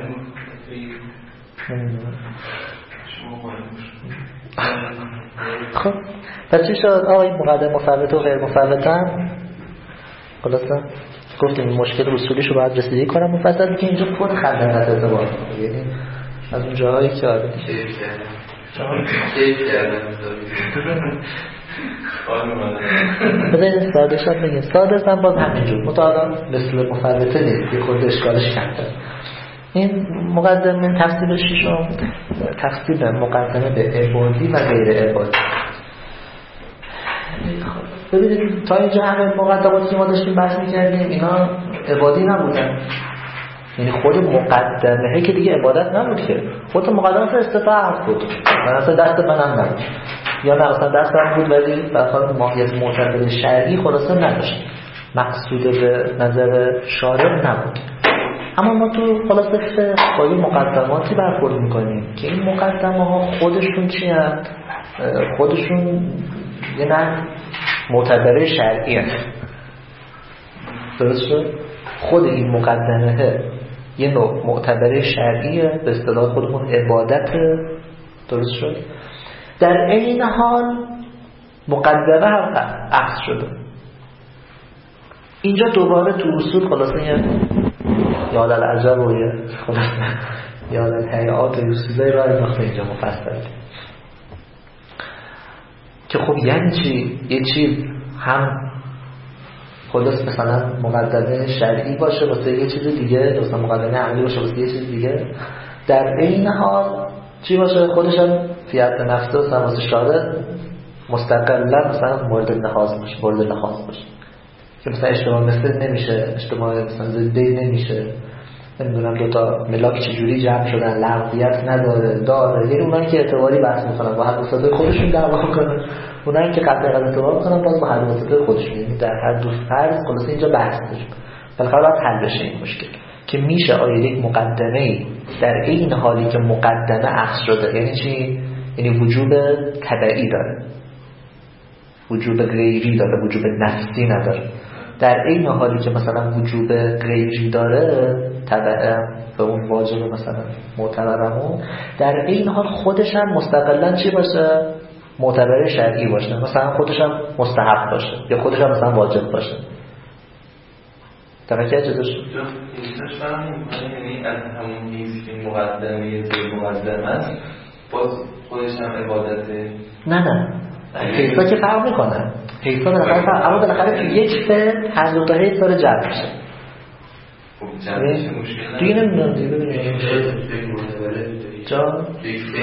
خب پس چی شد آقا این مقدم مفوت و غیر مفوتن خلاصه گفتیم مشکل اصولیشو باید رسیدگی کنم مفصل که اینجا خود خلقت اعتبار کنه، یعنی از اون جاهایی که آره کیف کردن بذارید ساده شد بگیم ساده هم باز همینجور مطالعا مثل مفوته نیست که خود اشکالش کنده. این مقدمه تفصیل شیشم تفصیل مقدمه به عبادی و غیر عبادی. ببینید تا اینجا همه مقدماتی که ما داشتیم بحث می‌کردیم اینا عبادی نبودن، یعنی خود مقدمه که دیگه عبادت نبود که خود مقدمه استطاعت بود، مثلا دست منم نبود یا نه اصلا دست من بود ولی بخاطر ماهیت معتبر شرعی خلاصه نداشت، مقصود به نظر شارع نبود. اما ما تو خلاصه با یه مقدماتی برخورد میکنیم که این مقدمه ها خودشون چی هست؟ خودشون یه نه معتبر شرعی هست. درست شد؟ خود این مقدمه یه نوع معتبر شرعیه، به اصطلاح خودمون عبادت. درست شد؟ در این حال مقدمه هم عکس شده. اینجا دوباره تو اصول خلاصه یه یا للعجب و یه خلاصه یا للحیات و یوسیزه را انداخته اینجا مفصل که خب یعنی چی؟ یه چیز هم خلاص مثلا مقدمه شرعی باشه واسه یه چیز دیگه، مثلا مقدمه عملی باشه واسه یه چیز دیگه، در این حال چی باشه؟ خودش هم فیات نفسه و واسه شارع مستقلا مثلا مورد لحاظ باشه که مثلا اجتماع مثل نمیشه، اجتماع مثلا ضدی نمیشه، نمیدونم دوتا ملاک چجوری جمع شدن لغویت نداره داره، یعنی اونایی که اعتباری بحث میکنن با حدوثات خودشون دعوا کنن، اونایی که قطعا اعتبار کنن باز با حدوثات خودشون، یعنی در هر دو فرض خلاص اینجا بحث داریم. بالاخره باید حل بشه این مشکل که میشه آیا یک مقدمه‌ای در این حالی که مقدمه اخذ شده، یعنی چی؟ یعنی وجوب تبعی داره، وجوب غیری داره، وجوب نفسی نداره. در این حالی که مثلا وجوب غیری داره تبعه به اون واجب مثلا معتبرمون، در این حال خودش هم مستقلا چی باشه؟ معتبر شرعی باشه، مثلا خودش هم مستحب باشه یا خودش هم مثلا واجب باشه. درکه اجازه شد؟ اینش یعنی از همون نیست که مقدمه زیر مقدمه است باز خودش هم عبادته؟ نه حیثا که فرق میکنن، حیثا بالاخره فرق، اما بالاخره تو یک فعل هر دو تا حیث داره جمع میشه. خب جمع میشه مشکل دیگه نمیدونم دیگه ببینید جا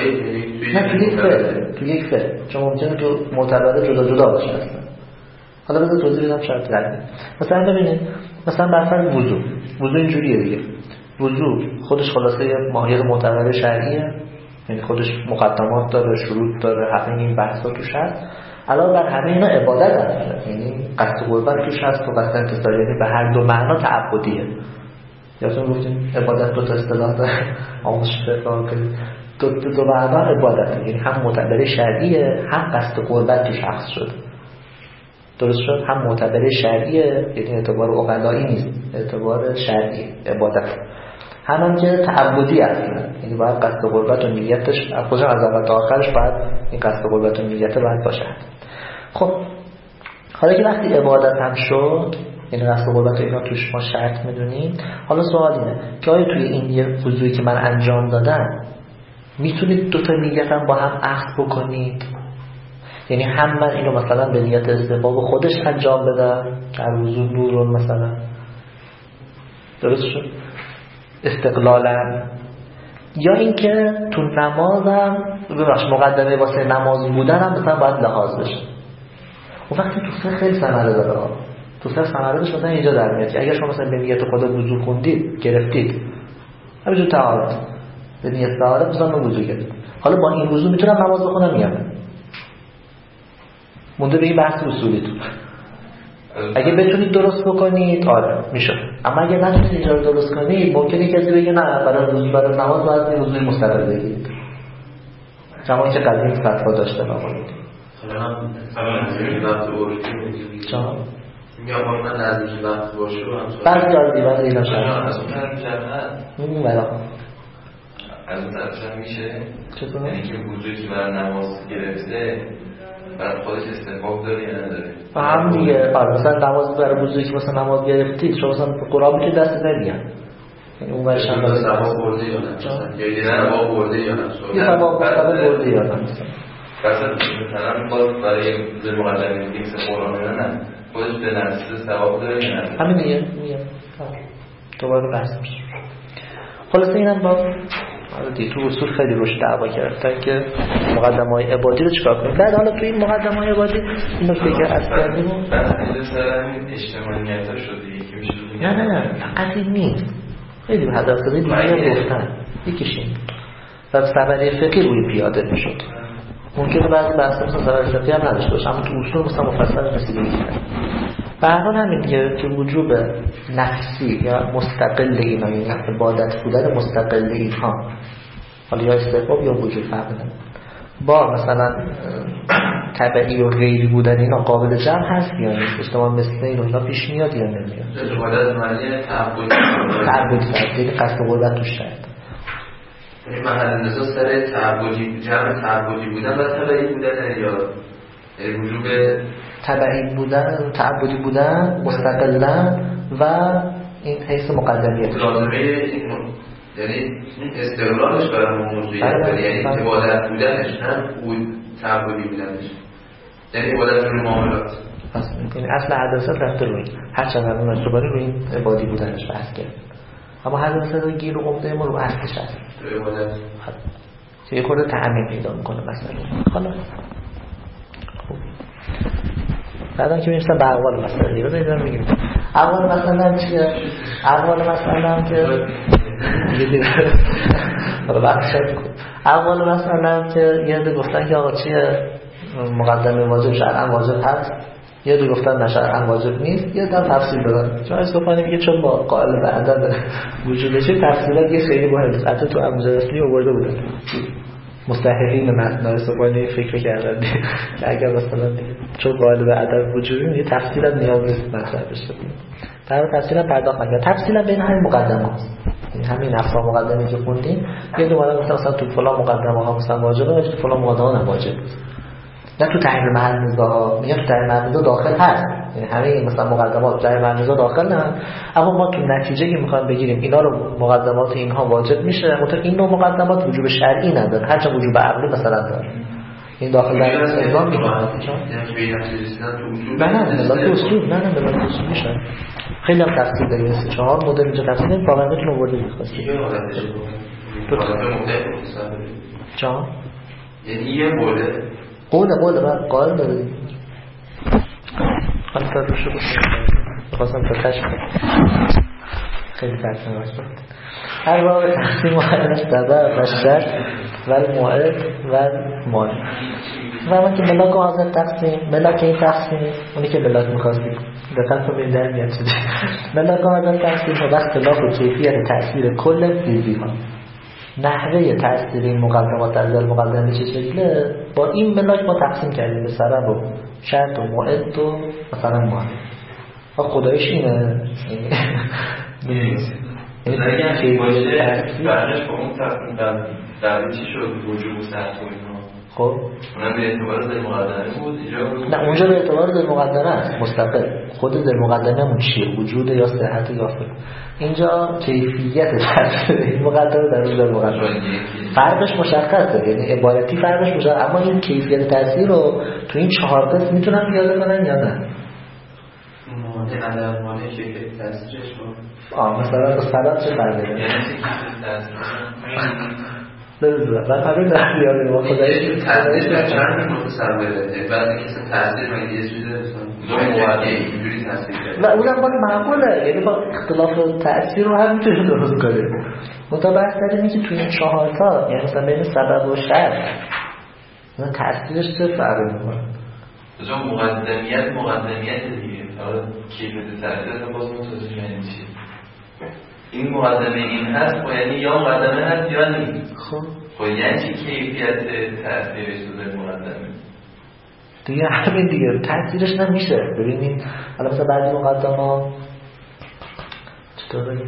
تو یک فعل چون ممکنه تو معتبره جدا باشه اصلا. حالا بذار توضیح بدم شرط رد. مثلا ببینید مثلا برفرض وضو اینجوریه دیگه. وضو خودش خلاصه یه ماهیت معتبر شرعیه، یعنی خودش مقدمات داره، شروط داره، همه این بحثا توش هست. علاوه بر همه اینا عبادت هست، یعنی قصد قربت توش هست و قصد انتصار، یعنی به هر دو معنا تعبدیه. یادتون گفتیم عبادت دو تا اصطلاح داره، آموزش فرقان کنید. دو معنا عبادت، یعنی هم معتبر شرعیه هم قصد قربت توش هست شده. درست شد؟ هم معتبر شرعیه، یعنی اعتبار عقلایی نیست، اعتبار شرعی عبادت. همون که تعبدی هستن، یعنی باید قصد قربت و نیتش خودش از اول تا آخرش باید این قصد قربت و نیت باید باشه. خب حالا که وقتی عبادت هم شد، یعنی قصد قربت و اینا توش ما شرط میدونیم، حالا سوال اینه که آیا توی این یه وضوئی که من انجام دادم میتونید دو تا نیت هم با هم عقد بکنید؟ یعنی هم من اینو مثلا به نیت استحباب خودش انجام بدم که وضو نورون مثلا، درست شد؟ استقلالا، یا اینکه تو نمازم مقدمه واسه نماز بودن هم مثلا باید لحاظ بشه. و وقتی تو فقه خیلی ثمره داره، تو فقه ثمره داشت مثلا اینجا در میاد که اگر شما مثلا به نیت خدا وضو خوندید گرفتید، همینجور طهارت به نیت طهارت مثلا وضو گرفتید، حالا با این وضو میتونم نماز بخونم یا نه؟ مونده به این بحث اصولی تو. اگه بتونید درست بکنید آره میشه، اما اگه نتونید اینجا رو درست کنید ممکنه کسی بگه نه برای نماز باید وضوی مستقل بگیرید، جمعی که قدیم فتوا داشته نمایید. حالا نزدیک وقت عرفی میگید چرا؟ میگم من نزدیک وقت باشه بعضی از دیوان اینا شد از اون طرف جمعه از اون طرف میشه؟ چطور؟ یعنی که وضوی که برای نماز گرفته برای خودش استحباب داره یا نداره؟ هم دیگه آره، مثلا نماز برای وضوئی که مثلا نماز گرفتید شما مثلا قرآنی که دست نمیگن، یعنی اون ورش هم ثواب برده یا نه؟ یا یه ثواب برده یا نه؟ یه ثواب برده یا نه؟ مثلا میخواد برای ذل مقدمه دیگه قرآن نه خودش به نفس ثواب داره یا نه؟ همین دیگه میگه دوباره بحث میشه. خلاصه اینم با تو اصول خیلی روش دعوا کردن که مقدمه‌های عبادی رو چیکار کنیم. بعد حالا تو این مقدمه‌های عبادی این نکته که از کردیم بعد سر همین اجتماعیت‌ها شده یکی میشه. نه فقط این نیست، خیلی به هدف زده دیگه گفتن یکیش این و ثمره فقهی روی پیاده میشد. ممکنه بعضی بحثا مثلا ثمره فقهی هم نداشته باشه اما تو اصول مثلا مفصل رسیدگی کرد. به هر حال همین که وجوب نفسی یا مستقل اینا، یعنی عبادت بودن مستقل اینها، حالا یا استحباب یا وجوب فرق نداره، با مثلا تبعی و غیری بودن اینا قابل جمع هست یا نیست؟ اجتماع مثل اینا پیش میاد یا نمیاد؟ عبادت معنی تعبدی هست، یعنی قصد قربت توش شد. این محل نزا سر تعبدی جمع تعبدی بودن و تبعی بودن یا وجوب تبعی بودن، تعبدی بودن مستقلا و این حیث مقدمیت لازمه یعنی استقلالش برای موضوعی یعنی عبادت بودنش نه تعبدی بودنش، یعنی عبادت روی معاملات اصل حدثت رفته روی هرچند هم اون اصطباری روی این عبادی بودنش بحث کرد، اما حدثت گیر و عمده ما رو اصلش هست که یه خورده تعمیم پیدا میکنه مثلا. حالا خوب بعدا که میرسن به اول مسئله دیگه رو میگیم. اول مسئله چیه؟ اول مسئله که اول مسئله که یه عده گفتن که آقا چیه مقدمه واجب شرعاً واجب هست، یه عده گفتن نه شرعاً واجب نیست، یه عده تفصیل دادن. چون اصطفانی میگه چون با قائل به عدد وجودشه تفصیلات یه خیلی مهمه، حتی تو امضای اصلی آورده بودن مستحقین متن سبحانی فکر کردن که اگر مثلا چون قالب ادب وجودی یه تفصیل از نیاز نیست مطرح بشه. در تفصیل پرداخت نکرد. تفصیلا بین همین مقدمات، یعنی همین افرا مقدمه که خوندیم یه دو مقدمه مثلا تو فلان مقدمه ها مثلا واجبه و تو فلان مقدمه ها واجب نیست. نه تو تحریر محل نزاع میگن تو تحریر محل نزاع داخل هست، یعنی همه مثلا مقدمات تحریر محل نزاع داخل نه، اما ما تو نتیجه که میخوایم بگیریم اینا رو مقدمات اینها واجب میشه، مثلا این نوع مقدمات وجوب شرعی نداره، هرچند وجوب عقلی مثلا داره. این داخل در نظام میاد نه ملاک اصول نه ملاک اصول میشه. خیلی هم تفصیل داریم، 4 مدل اینجا تفصیل واقعا میتونه آورده میخواستی جا یعنی یه بوله قول من قائل داره حالا تا روشو بخواستم تا تشکر خیلی ترسیم باشد. هر باب تقسیم معنی سبب و شرط و الموعد و المال و من که ملاک حاضر تقسیم ملاک این تقسیم اونی که ملاک میخواستیم دقیق رو بیندر میاد شده ملاک حاضر تقسیم و اختلاف و کیفیت تأثیر کل فیزی ها نحوه تأثیر این مقدمات از مقدمه چه شکله با این ملاک ما تقسیم کردیم به سبب و شرط و موعد و مثلا موعد و خدایش اینه نیست اگر که باشه برنش با اون تقسیم در چی شد وجوب و سرط و اینا خب اونم به اعتبار در مقدمه بود نه اونجا به اعتبار در مقدمه است مستقل خود در مقدمه همون چیه وجود یا صحت یا فلان اینجا کیفیت این مقدمه در اون در مقدمه فرقش مشخصه یعنی عبارتی فرقش مشخصه اما این کیفیت تاثیر رو تو این 4 قسم میتونن پیاده کنن یا نه مانع عدم مانع کیفیت تاثیرش مثلا صلات چه فرقی داره من همین نحویانه ما خدایی تاثیر چند متصوره بعد کسی تاثیر من یه چیزی اینجوری تاثیر و اونم باید معقوله یعنی با اختلاف تاثیر رو هم میتونیم درست کنیم مطابقت داریم که توی این 4 تا یعنی مثلا بین سبب و شرط تاثیرش چه فرقی میکنه بجا مقدمیت دیگه کیفیت تاثیر هم باز متوجه یعنی چی این مقدمه این هست و یعنی یا مقدمه هست یا نیست خب یعنی چی کیفیت تاثیرش در مقدمه دیگه همین دیگه تاثیرش نمیشه ببینید الان مثلا بعضی مقدمه چطوره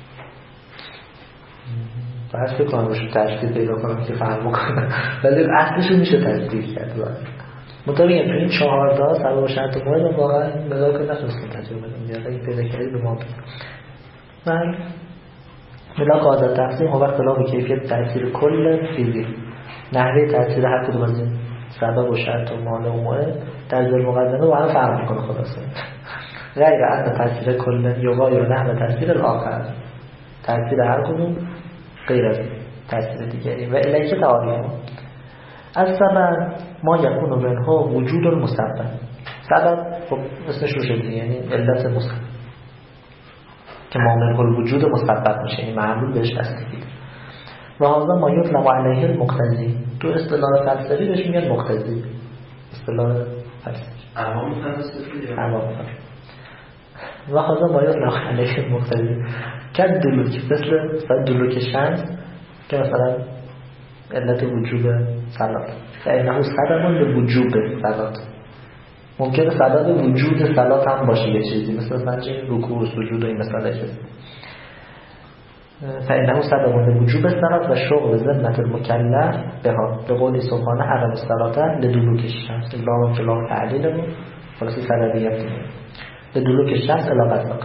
باید فکر کنم روش تشکیل پیدا کنم که فهم بکنم ولی اصلش میشه تشکیل کرد مطابقیم تو این 4 تا سبب و شرط و موعد واقعا ملاک رو نتونستم تجربه کنم این پیدا کردی به ما من ملاک آزاد تقسیم هو اختلاف و کیفیت تأثیر کل فیزیک نحوه تأثیر هر کدوم از این سبب و شرط و مانع و موعد در ذیل مقدمه و هم فرق میکنه خلاصه غیر ان تأثیر کل یغایر نحو تأثیر الاخر تأثیر هر کدوم غیر از تأثیر دیگری و الیک تعالی از سبب ما یکون منه وجود المسبب سبب خب اسمش رو شده یعنی علت مسبب که معامل الوجود مسبب میشه یعنی معمول بهش استفاده و هذا ما یطلق علیه المقتضی تو اصطلاح فلسفی بهش میگن مقتضی اصطلاح فلسفی عوام و هذا ما یطلق علیه المقتضی که دلوک مثل دلوک شمس که مثلا علت وجود صلات فإنه سبب لوجوب صلات ممکنه سبب وجود صلات هم باشه یه چیزی مثلا رکوع و سجود و این مسئله که فإنه سبب لوجوب صلات و شغل ذمة المکلف بها به قول سبحانه حرم الصلاة لدلوک الشمس الله فلان تعلیل خلاصی سببیت لدلوک الشمس الی غسق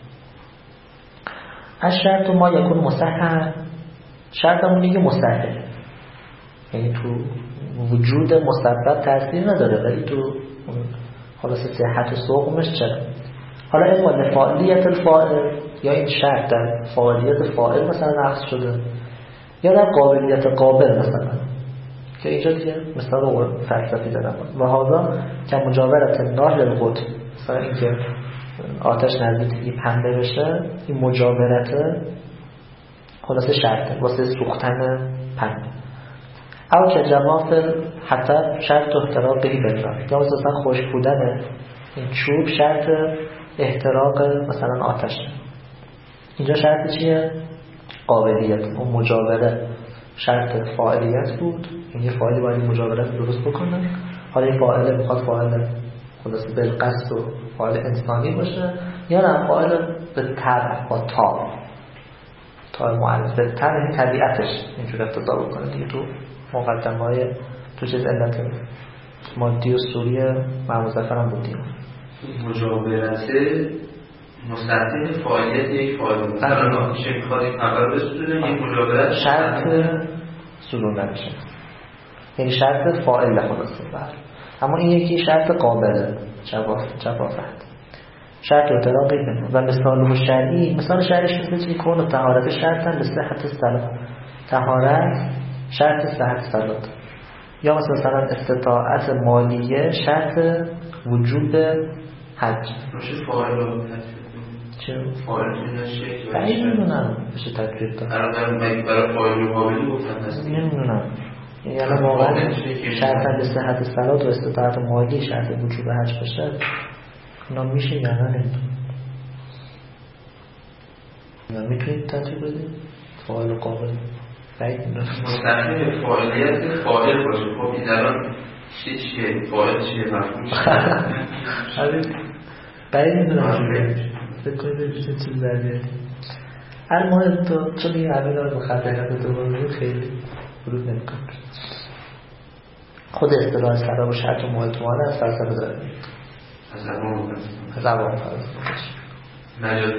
الشرط ما یکون مصحح شرط همون میگه مصحح یعنی تو وجود مسبب تاثیر نداره ولی تو خلاصه صحت و سقمش چرا حالا اما لفاعلیت الفاعل یا این شرط در فاعلیت فاعل مثلا نقص شده یا در قابلیت قابل مثلا که اینجا دیگه مثلا فلسفی دارم و هذا که مجاورت نار للقط مثلا اینکه آتش نزدیک پنبه بشه این مجاورت خلاصه شرطه واسه سوختن پنبه او که جواف حتی شرط احتراق بهی بدرم یا مثلا خشک بودن این چوب شرط احتراق مثلا آتش اینجا شرط چیه؟ قابلیت اون مجاوره شرط فاعلیت بود، این یه فاعلی باید مجاورت درست بکنه. حالا این فاعل میخواد فاعل خلاصه بالقصد و فاعل انسانی باشه یا نه فاعل به طبع با تا معرض به طبع طبیعتش اینجور اقتضا بکنه دیگه. تو مقدمه‌های تو چیز علت مادی و سوری معموزفر هم بودیم. مجاورت مستقیم فعالیت یک فاعل مثلا میشه میخواد این خبر بسونه این مجاورت شرط سلون نمیشه، یعنی شرط فاعل خلاصه بله. اما این یکی شرط قابل جوازت، شرط اطلاقی کنه. و مثال شرعی، مثال شرعیش مثل چی؟ کون و طهارت شرطن به صحت صلات، طهارت شرط صحت صلات. یا مثلا استطاعت مالیه شرط وجوب حج. میشه فاعل رو چرا؟ فاعل نشه بعید میدونم بشه تطبیق داد. برای فاعل رو قابلی گفتن هست نمیدونم، یعنی واقعا شرط به صحت صلات و استطاعت مالی شرط وجوب حج باشه اونا میشه یا نه نمیدونم. میتونید تطبیق بدید فاعل قابل بعید میدونم مستقیم فاعلیت فاعل باشه. خب این الان چیه فاعل چیه مفهوم چیه بعید میدونم فکر کنید چه چیز دارید. المهم تو چون این عمل مخدرات دوباره خیلی ورود نمیکنه. خود اصطلاح سراب و شرط و محتمانه از فلسفه داره، از زبان مجاز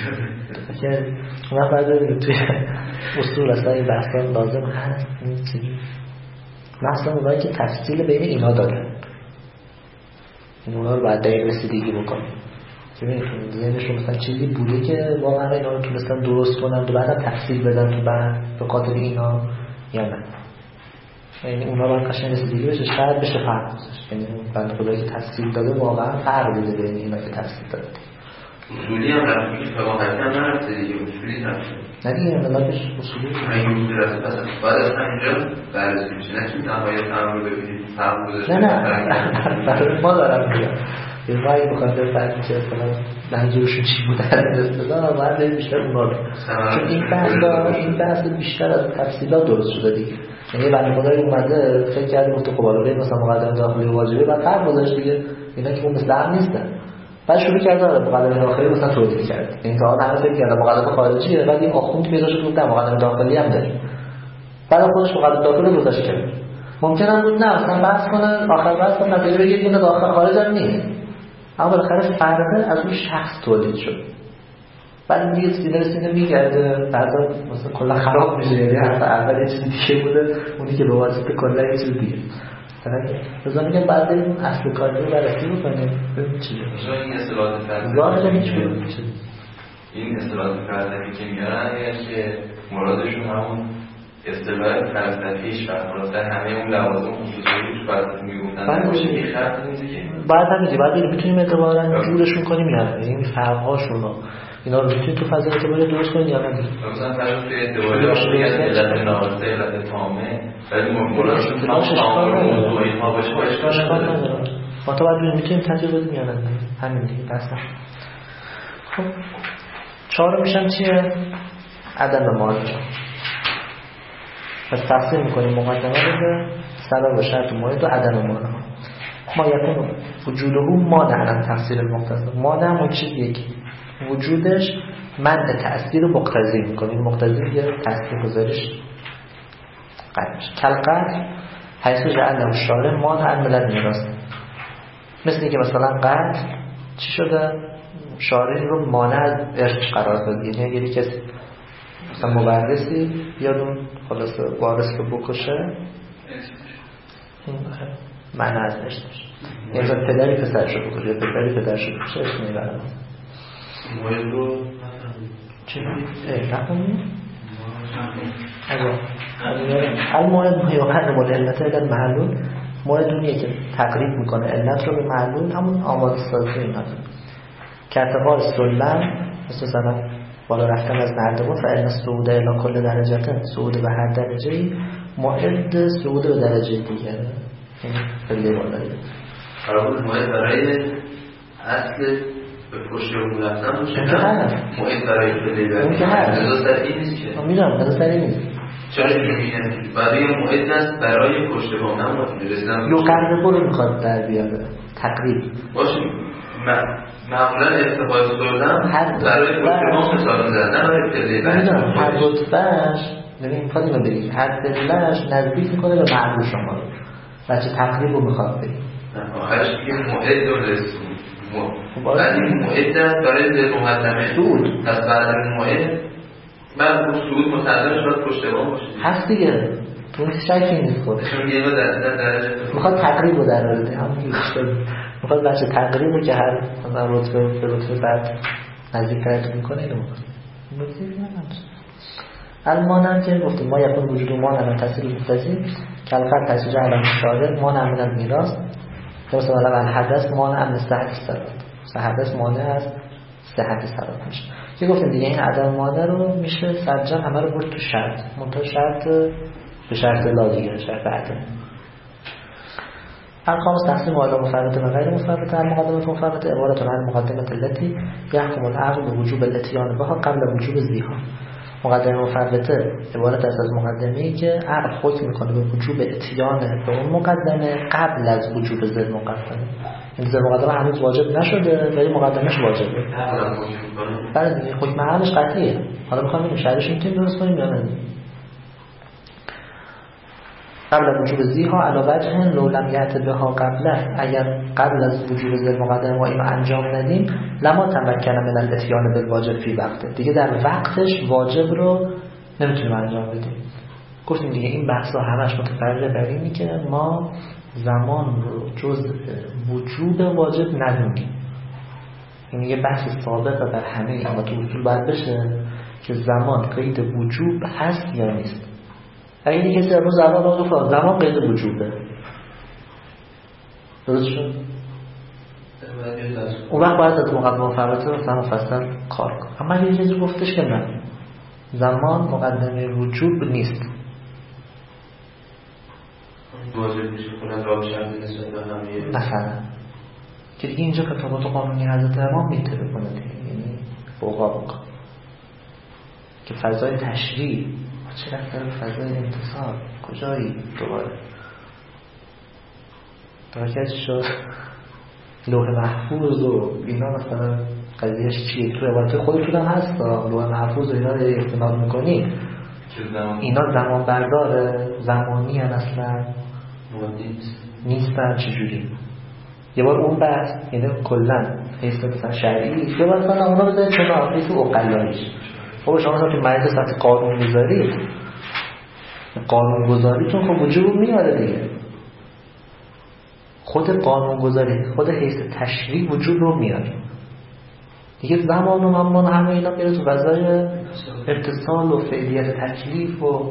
که ما فرض داریم توی اصول اصلا این بحثان لازم هست. این چیزی مثلا اونایی که تفصیل بین اینا داره اونا رو باید دقیق رسیدگی بکنیم که ببینید ذهنشون مثلا چیزی بوده که واقعا اینا رو تونستن درست کنن و بعد تفصیل بدن تو بعد به خاطر اینا یا نه. یعنی اونا باید قشنگ رسیدگی بشه، شاید بشه فرق گذاشت. یعنی بنده خدایی که تفصیل داده واقعا فرق دیده بین اینا که تفصیل داده. اصولی هم رفتی که فقاهتی هم نرفته دیگه، اصولی نرفته نه دیگه ملاکش اصولی این اصولی رفته. پس باید از همینجا بررسی بشه، نه که نهایت هم رو ببینید فرق گذاشته. نه ما دارم میگم یه وای بخاطر فرقی که اصلا منظورشون چی بود در اصطلاح باید بریم بیشتر اونا رو، چون این بحث بیشتر از تفصیلات درست شده دیگه. یعنی بنده خدایی اومده فکر کرده گفته خب حالا بریم مثلا مقدمه داخلی واجبه بعد فرق گذاشت دیگه، اینا که اون مثل هم نیستن. بعد شروع کرده مقدمه داخلی مثلا توضیح کرد. این تا همه فکر کرده مقدمه خارجیه، بعد این آخوند پیدا شد گفت مقدمه داخلی هم داریم. بعد خودش مقدمه داخلی رو گذاشت کرد. ممکنه بود نه مثلا بحث کنه آخر بحث کنه نتیجه بگه این داخل خارج هم نیست، اما بالاخره فرقه از اون شخص تولید شد. بعد دیگه سینه میگرده بعدا مثلا کلا خراب میشه. یعنی حرف اول یه چیز دیگه بوده، اونی که به واسطه کلا یه چیز دیگه. مثلا میگم بعد بریم اون اصل کاری رو بررسی بکنیم ببینیم چیه. مثلا این اصطلاحات فلسفی این اصطلاحات فلسفی که میارن که مرادشون همون اصطلاح فلسفیش و خلاصه همه اون لوازم خصوصی تو فلسفه میگفتن. بعد میشه خرط نیست که بعد همینجوری بعد میتونیم اعتباراً جورشون کنیم یا نه، این فرق‌هاشون رو اینا رو میتونید تو فضا اعتباری درست کنید یا نه. مثلا فرض کنید اعتباری میگن علت ناقصه علت تامه ولی مرادشون تمام موضوع اینها باشه اشکال نداره. ما تو بعد میتونیم تطبیق بدیم یا نه، همین دیگه بس. خب چهارم میشم چیه؟ عدم مانع. پس تفسیر میکنیم مقدمه رو به سبب و شرط و موارد و عدم مانع. ما یکون وجوده مانع عن تفسیر المقتضی. مانع همون چیزیه که وجودش منع تأثیر رو مقتضی میکنه. این مقتضی یه تأثیر گذاریش قطع میشه. کالقطع حیث جعله الشارع مانع عن ملل میراث. مثل اینکه مثلا قطع چی شده؟ شارع رو مانع از ارث قرار داد. یعنی اگه کسی مثلا مورثی بیاد اون خلاصه وارث رو بکشه این معنی از ارث میشه. یعنی پدری پسرش رو بکشه یا پدری پدرش رو بکشه ارث میبره. موعد رو چی؟ نفهمید؟ الموعد یحرم العلت الی المعلول. موعد اونیه که تقریب میکنه علت رو به معلول، همون آماده سازی اینا که اعتبار سلم مثلا بالا رفتن از نردبان فعلا صعود الی کل درجه، صعود به هر درجه موعد صعود به درجه دیگره. این خیلی بالایی قرار موعد برای اصل به پشت رو رفتن باشه. اون که هست موعد برای پلی برای اون که هست نظر این نیست که میدونم نظر این نیست. چرا اینجوری میگن برای موعد است برای پشت بام نمونده رسیدن یقربه رو میخواد در بیاره تقریب باشه معمولا استفاده سردم برای پشت بام مثال زدن برای پله بحث هر رتبهش یعنی میخواد اینو بگیم هر پلهش نزدیک میکنه به معلوم شما رو بچه تقریب رو میخواد بگیم آخرش میگه موعد رو رسون بعد این موعد است برای ذهن مقدمه سعود پس بعد این موعد من سعود متعلق شد پشت بام باشه هست دیگه تو اون شکی نیست خود میخواد تقریب رو در بده همون میخواد بچه تقریب رو که هر رتبه به رتبه بعد نزدیک ترتیب میکنه اینو المانم که گفتیم ما یکون وجود ما نمون تصویل مستزیم کلقت تسویج علم شاره ما نمون از میراست که مثلا الحدث مانع امن صحت سرات حدث مانع از صحت سرات میشه که گفتیم دیگه این عدم مانع رو میشه سرجم همه رو برد تو شرط منطقه شرط به شرط لا دیگه شرط عدم ارقام تقسیم على مفرده و غیر مفرده المقدمه مفرده عبارت عن مقدمه التي يحكم العقل بوجوب الاتيان بها قبل وجوب الزیها مقدمه مفرده عبارت است از مقدمه‌ای که عقل حکم میکنه به وجوب اتیان به اون مقدمه قبل از وجوب ضد مقدمه. این ضد مقدمه هنوز واجب نشده ولی مقدمه‌اش واجبه. بعد دیگه حکم عقلش قطعیه. حالا می‌خوام ببینیم شرعش میتونیم درست کنیم یا نه. قبل از وجوب زیها علاوه وجه لو لم یأت بها قبله اگر قبل از وجوب ضد مقدمه ما اینو انجام ندیم لما تمکن من الاتیان بالواجب فی وقته دیگه در وقتش واجب رو نمیتونیم انجام بدیم. گفتیم دیگه این بحثا همش متفرق بر اینی که ما زمان رو جز وجوب واجب ندونیم. این یه بحث ثابته در همه اما تو اصول باید بشه که زمان قید وجوب هست یا نیست. اگه این کسی رو زمان قید وجوبه درست شد؟ اون وقت باید از مقدمه مفرده رو مفصل کار کن. اما یه چیزی گفتش که نه زمان مقدمه وجوب نیست واجب میشه کنه را شرط نسبت به همه مثلا که دیگه اینجا کتابات قانونی حضرت امام میتره کنه یعنی بوقا که فضای تشریع چرا در فضای انتصار کجایی دوباره درکت شد لوح محفوظ و اینا مثلا قضیهش چیه تو عبارت خودتون هم هست لوح محفوظ و اینا رو استناد میکنی اینا زمان برداره زمانی هم اصلا نیستن چجوری یه بار اون بحث یعنی کلن حیث مثلا شرعی یه بار مثلا اونا بذارید چنان حیث اقلایش خب شما مثلا تو مجلس سطح قانون گذاری قانون گذاریتون خب وجود میاره دیگه خود قانون گذاری خود حیث تشریع وجود رو میاره دیگه زمان و ممان همه اینا میره تو فضای اتصال و فعلیت تکلیف و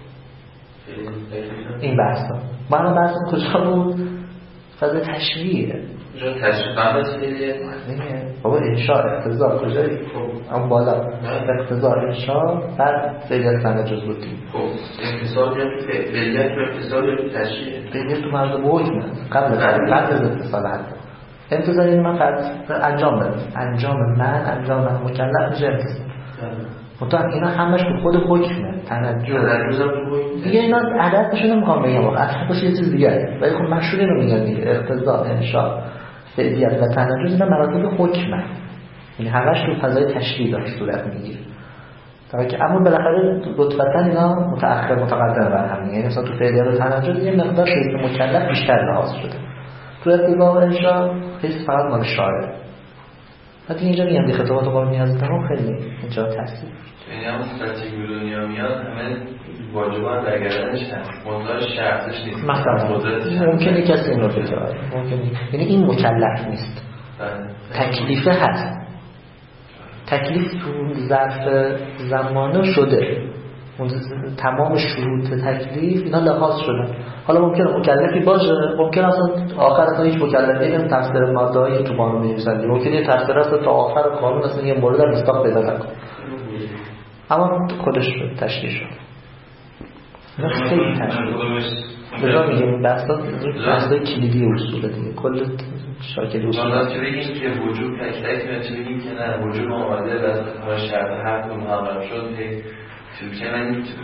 این بحثا من بحثم کجا بود فضای تشریعه کجا تشریع قبل فعلیت بابا انشاء اقتضا کجایی اون بالا اقتضا انشاء بعد فعلیت تنجز بودیم خب اتصال یا فعلیت و اتصال یا تشریع فعلیت تو مرد حکم قبل از اتصال حتی انتظار این من انجام دارم انجام مکلف میشه انتظار مطمئن اینا همش تو خود حکمه تنجز دیگه اینا عدد بشه نمیخوام بگم واقعا اصلا یه چیز دیگه ولی خب مشهور اینو میگن دیگه اقتضا انشاء فعلیت و تنجز اینا مراتب حکمه یعنی همش تو فضای تشریع داره صورت میگیره تا که اما بالاخره لطفاً اینا متأخر متقدم بر هم یعنی مثلا تو فعلیت و تنجز یه مقدار شیء مکلف بیشتر لحاظ شده تو اتباع و انشاء خیلی فقط مال شارع حتی اینجا میگم دی خطابات قانونی حضرت امام خیلی اینجا تاثیر یعنی همون سطحی به دنیا میاد همه واجبان در گردنش هست مقدار شرطش نیست مثلا ممکنه کسی این رو بگه ممکنه یعنی این مکلف نیست تکلیفه هست تکلیف تو ظرف زمانه شده تمام شروط تکلیف اینا لحاظ شدن حالا ممکنه مکلفی باشه ممکنه اصلا آخر اصلا هیچ مکلفی نیم تفسیر ماده‌ای که تو قانون می‌نویسن ممکنه یه تفسیر اصلا تا آخر قانون اصلا یه مورد مستاق پیدا نکنه اما خودش تشریح شد اینا خیلی تشریح بجا میگیم بحثا کلیدی اصوله دیگه کل شاکل اصول چه بگیم که وجود تک چه بگیم که نه وجود آمده و از شرط هر کنون همرم شد که من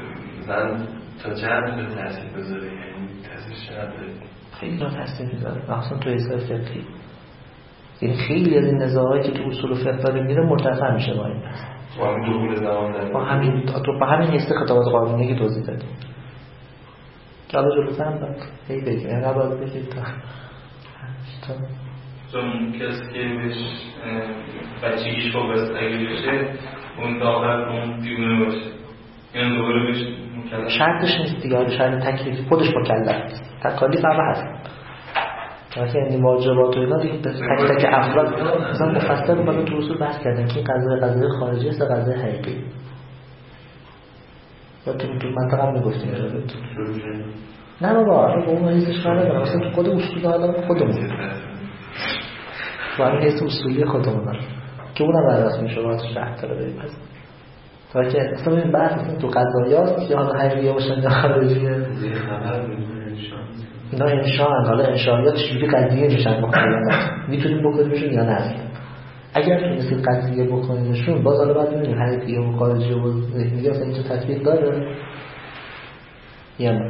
مثلا تا چند میتونه تاثیر بذاره؟ یعنی تاثیرش چقدر داره؟ خیلی تاثیر میذاره مخصوصا تو حساب فقهی. یعنی خیلی از این نزاعایی که تو اصول فقه داره میره مرتفع میشه با این بحث. با همین دخول زمان داره. با همین حس خطابات قانونی که توضیح دادیم. که حالا جلوتر هم باید هی بگیم اینقدر باید بگید تا چون کسی که بهش بچگیش وابستگی بشه اون داخل اون دیونه باشه این دوباره بهش مکلف شرطش نیست دیگه. شرط تکلیف خودش مکلف تکالیف هم هست که این واجبات و اینا دیگه تک تک افراد مثلا مفصل بالا تو اصول بحث کردن که قضیه خارجی است قضیه حقیقی. یا تو منطقه هم میگفتیم نه بابا اون حیثش کار ندارم مثلا تو خود اصول آدم خودمون و همین حیث اصولی خودمون که اونم بررس میشه باید شرط داره بریم پس تا که اصلا این بحث تو قضایی هست یا حالا حقیقیه باشن یا خارجیه اینا انشاء حالا انشاءات چجوری قضیه میشن میتونیم بکنیمشون یا نه. اگر تونستید قضیه بکنیمشون باز حالا باید ببینیم حقیقیه و خارجیه و ذهنیه اصلا اینجا تطبیق داره یا نه.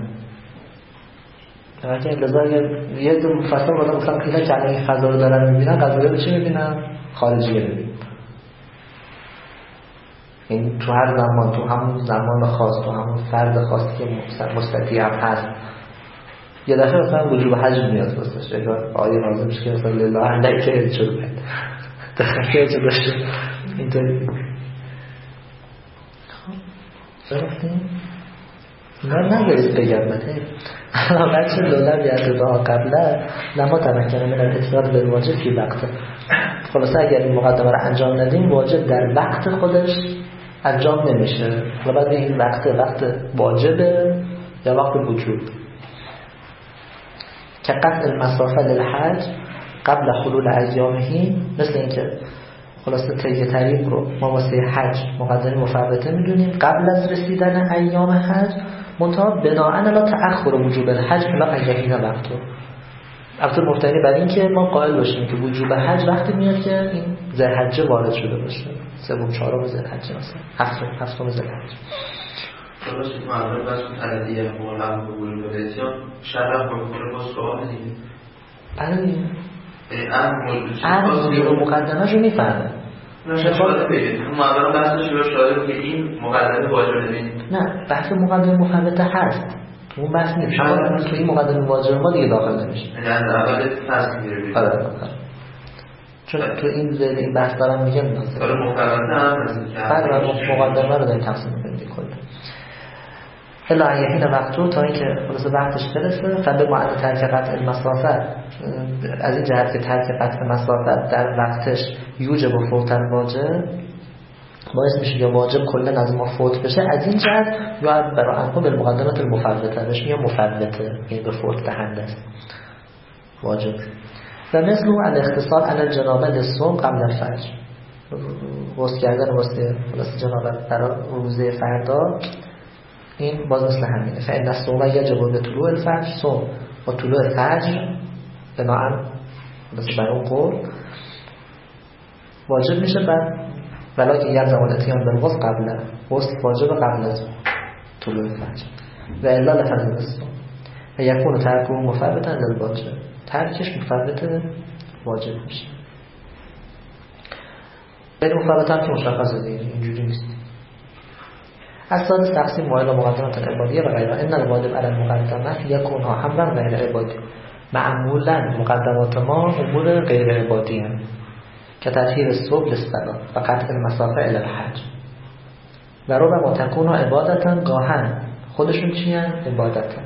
اگر لذا یه دو مفصل بالا مثلا اینا که الان این فضا رو دارن میبینن قضیه رو چی میبینن؟ خارجیه میبینن. این تو هر زمان تو همون زمان خاص تو همون فرد خاصی که مستطیع هم هست یه دفعه مثلا وجوب حج میاد واسش اگر آیه نازل میشه که مثلا لله علیک که چه بود دقیقه چه داشته اینطوری رفتیم نه نگوید بگم بده بچه لله بیاد دعا قبله لما تمکنه من الاتصال به واجب فی وقته. خلاصه اگر این مقدمه رو انجام ندیم واجب در وقت خودش انجام نمیشه و بعد این وقت واجبه یا وقت وجوب که قطع المسافه للحج قبل خلول ایامهی مثل اینکه خلاصه طی طریق رو ما واسه حج مقدمه مفوته میدونیم قبل از رسیدن ایام حج منتها بناءً لا تأخر وجوب الحج الا ایامین وقتو. البته مفترض بر این که ما قائل باشیم که وجوب حج وقتی میاد که این ذوالحجه وارد شده باشه سوم چهارم ذوالحجه مثلا هفتم ذوالحجه. درست که معلومه بس عددیه مولم به وجوب الاتیان شرح بکنه با سوال دیگه. بله امر مقدمه رو میفهمه شاید بگید اون معلومه بحثش رو شاید که این مقدمه واجب نمید نه بحث مقدمه مفوته هست تو اون بحث نیست شما تو این مقدمه واجب ما دیگه داخل نمیشه یعنی از اول فصل میگیره چون تو این بحث دارم میگم نه حالا مفوته هم بعد مقدمه رو داریم تقسیم می‌کنیم کلا الا یحین وقتو تا اینکه خلاص وقتش برسه فبه معنی ترک قطع المسافه از این جهت که ترک قطع مسافه در وقتش یوجب و فوت الواجب باعث میشه یا واجب کلا از ما فوت بشه از این جهت یا برای انها به مقدمات المفوته بهش میگه مفوته این به فوت دهنده است واجب و مثل الاختصار علی الجنابه للصوم قبل الفجر واسه کردن واسه خلاص جنابه برای روزه فردا این باز مثل همینه فإن الصوم یجب بطلوع الفجر صوم و طلوع فجر بناءً بر اون قول واجب میشه بعد ولکن یلزم الاتیان بالغسل قبل غسل واجب قبل از طلوع فجر و الا لفظ الصوم و یکون ترکه مفوتا للواجب ترکش مفوت واجب میشه غیر مفوت هم که مشخصه دیگه اینجوری نیست. اساس تقسیم موارد مقدمات عبادیه و غیره ان الواجب علی المقدمه یکونها همرا غیر عبادی معمولا مقدمات ما امور غیر عبادی هم که تأخیر صبح للصلاة و قطع المسافه الی الحج و ربما تکون عبادتا گاهن خودشون چی هن؟ عبادتا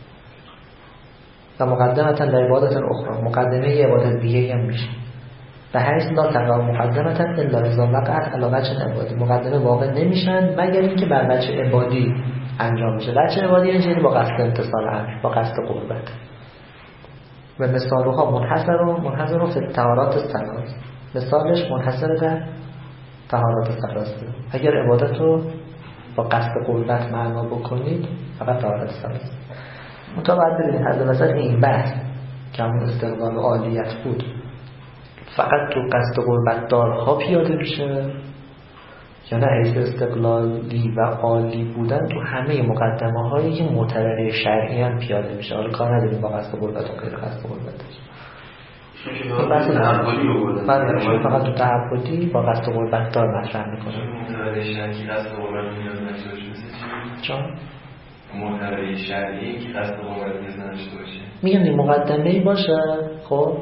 و مقدمتا لعبادت اخرى مقدمه عبادت دیگه هم میشه و حیث لا تقع مقدمتا الا اذا وقعت علی وجه عبادی مقدمه واقع نمیشن مگر اینکه بر وجه عبادی انجام میشه. وجه عبادی یعنی با قصد امتثال امر با قصد قربت و مثالها منحصر فی طهارات الثلاث مثالش منحصر در طهارات الثلاث. اگر عبادت رو با قصد قربت معنا بکنید فقط طهارت الثلاث. متوجه ببینید از وسط این بحث که همون استقلال عالیت بود فقط تو قصد قربت دارها پیاده میشه یا نه حیث استقلالی و عالی بودن تو همه مقدمه هایی که معتبر شرعی هم پیاده میشه. حالا کار نداریم با قصد قربت و غیر قصد قربت. بحث تعبدی رو بردن. بله، فقط تو تعبدی با قصد قربت دار مطرح میکنه. معتبر شرعی قصد قربت نیاز نشته باشه مثل چی؟ چون معتبر شرعی که قصد قربت نیاز نشته باشه. میگم این مقدمه‌ای باشه، خب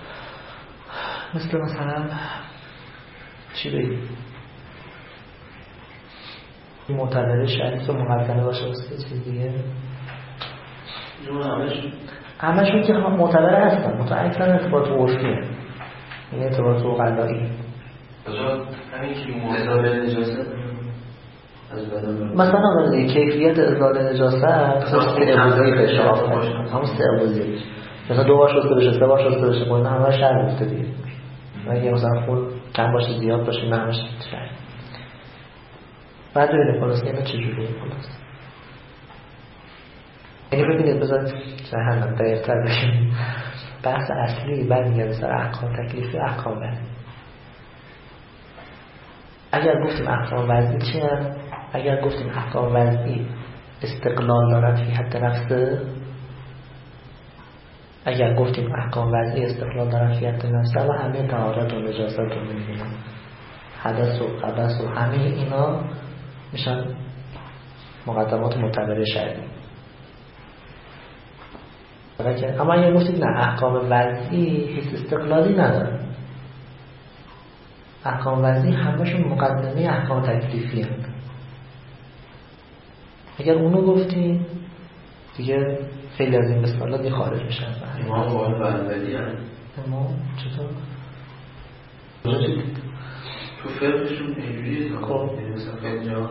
مثلا چی بگیم؟ معتبر شرعی که مقدمه باشه واسه چیز دیگه. همشون که معتبر هستن، مثلا اکثر ارتباط عرفیه، این ارتباط عقلایی. همین که ازاله نجاست مثلا آقای کیفیت ازاله نجاست سه بشه همون سه بوزی، مثلا 2 بار شسته بشه 3 بار شسته بشه، خب همه شر گفته دیگه. اگه مثلا خون کم باشه زیاد باشه نه همش شر. بعد ببینید خلاص اینا چجوریه خلاص. یعنی ببینید بذارید جهنم دقیق‌تر بشیم. بحث اصلی برمیگرده سر احکام تکلیفی احکام وضعی. اگر گفتیم احکام وضعی چی هست؟ اگر گفتیم احکام وضعی استقلال دارن فی حد نفسه، اگر گفتیم احکام وضعی استقلال دارن فی حد نفسه و همه طهارت و نجاست رو می‌بینن، حدث و خبث و همه اینا میشن مقدمات معتبر شرعی. اما اگر گفتید نه احکام وضعی هیچ استقلالی نداره، احکام وضعی همشون مقدمه احکام تکلیفی هست، اگر اونو گفتیم دیگه خیلی از این مثالات خارج میشن. امام باید بندلی هست امام چطور؟ تو فقهشون اینجوریه خب مثلا خیلی جا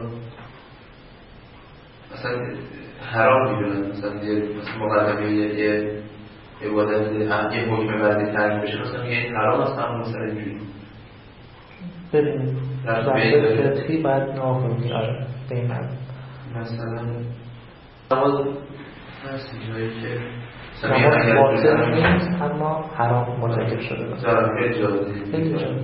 مثلا حرام میدونن، مثلا مقدمه یه عبادت یه حکم وضعی ترک بشه، مثلا میگه این حرام است، هم مثلا اینجوری ببینید بحث فقهی باید نها کنید. آره به این معنی مثلا نماز هست جایی که نماز باطل نیست اما حرام مرتکب شده مثلا خیلی جایی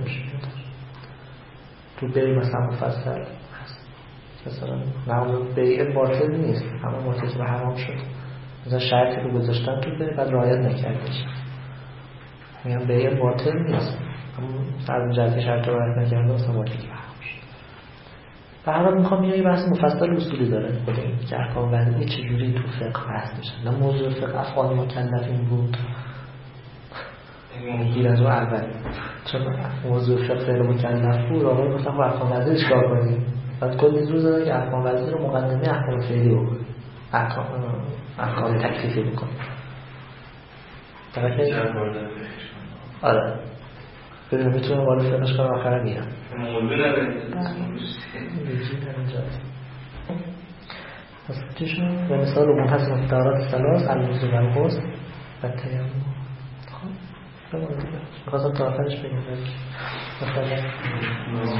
تو بیع مثلا مفصل هست، مثلا نماز بیع باطل نیست اما مرتکب حرام شد، مثلا شرطی رو گذاشتن تو بیع بعد رعایت نکردش، میگم بیع باطل نیست اما از جهت شرط رو رعایت نکرده مثلا مرتکب حرام شد. به هر حال میخوام یه بحث مفصل اصولی داره خود این که احکام وضعی چجوری تو فقه بحث میشن. نه موضوع فقه افعال مکلفین بود گیر از اون اول، چون موضوع فقه مکلف بود آقای مثلا با احکام وضعی چیکار کنیم، بعد کلی زور زدن که احکام وضعی رو مقدمه احکام فعلی بکنیم، احکام تکلیفی بکنیم. آره ببینم میتونم بالا فقهش کنم آخر میرم موضوع نداریم و مثال اون هست مفتارات سلاس الوضو و الغسل و تیمم. خب بمانید میخواستم تا آخرش بگیم مثلا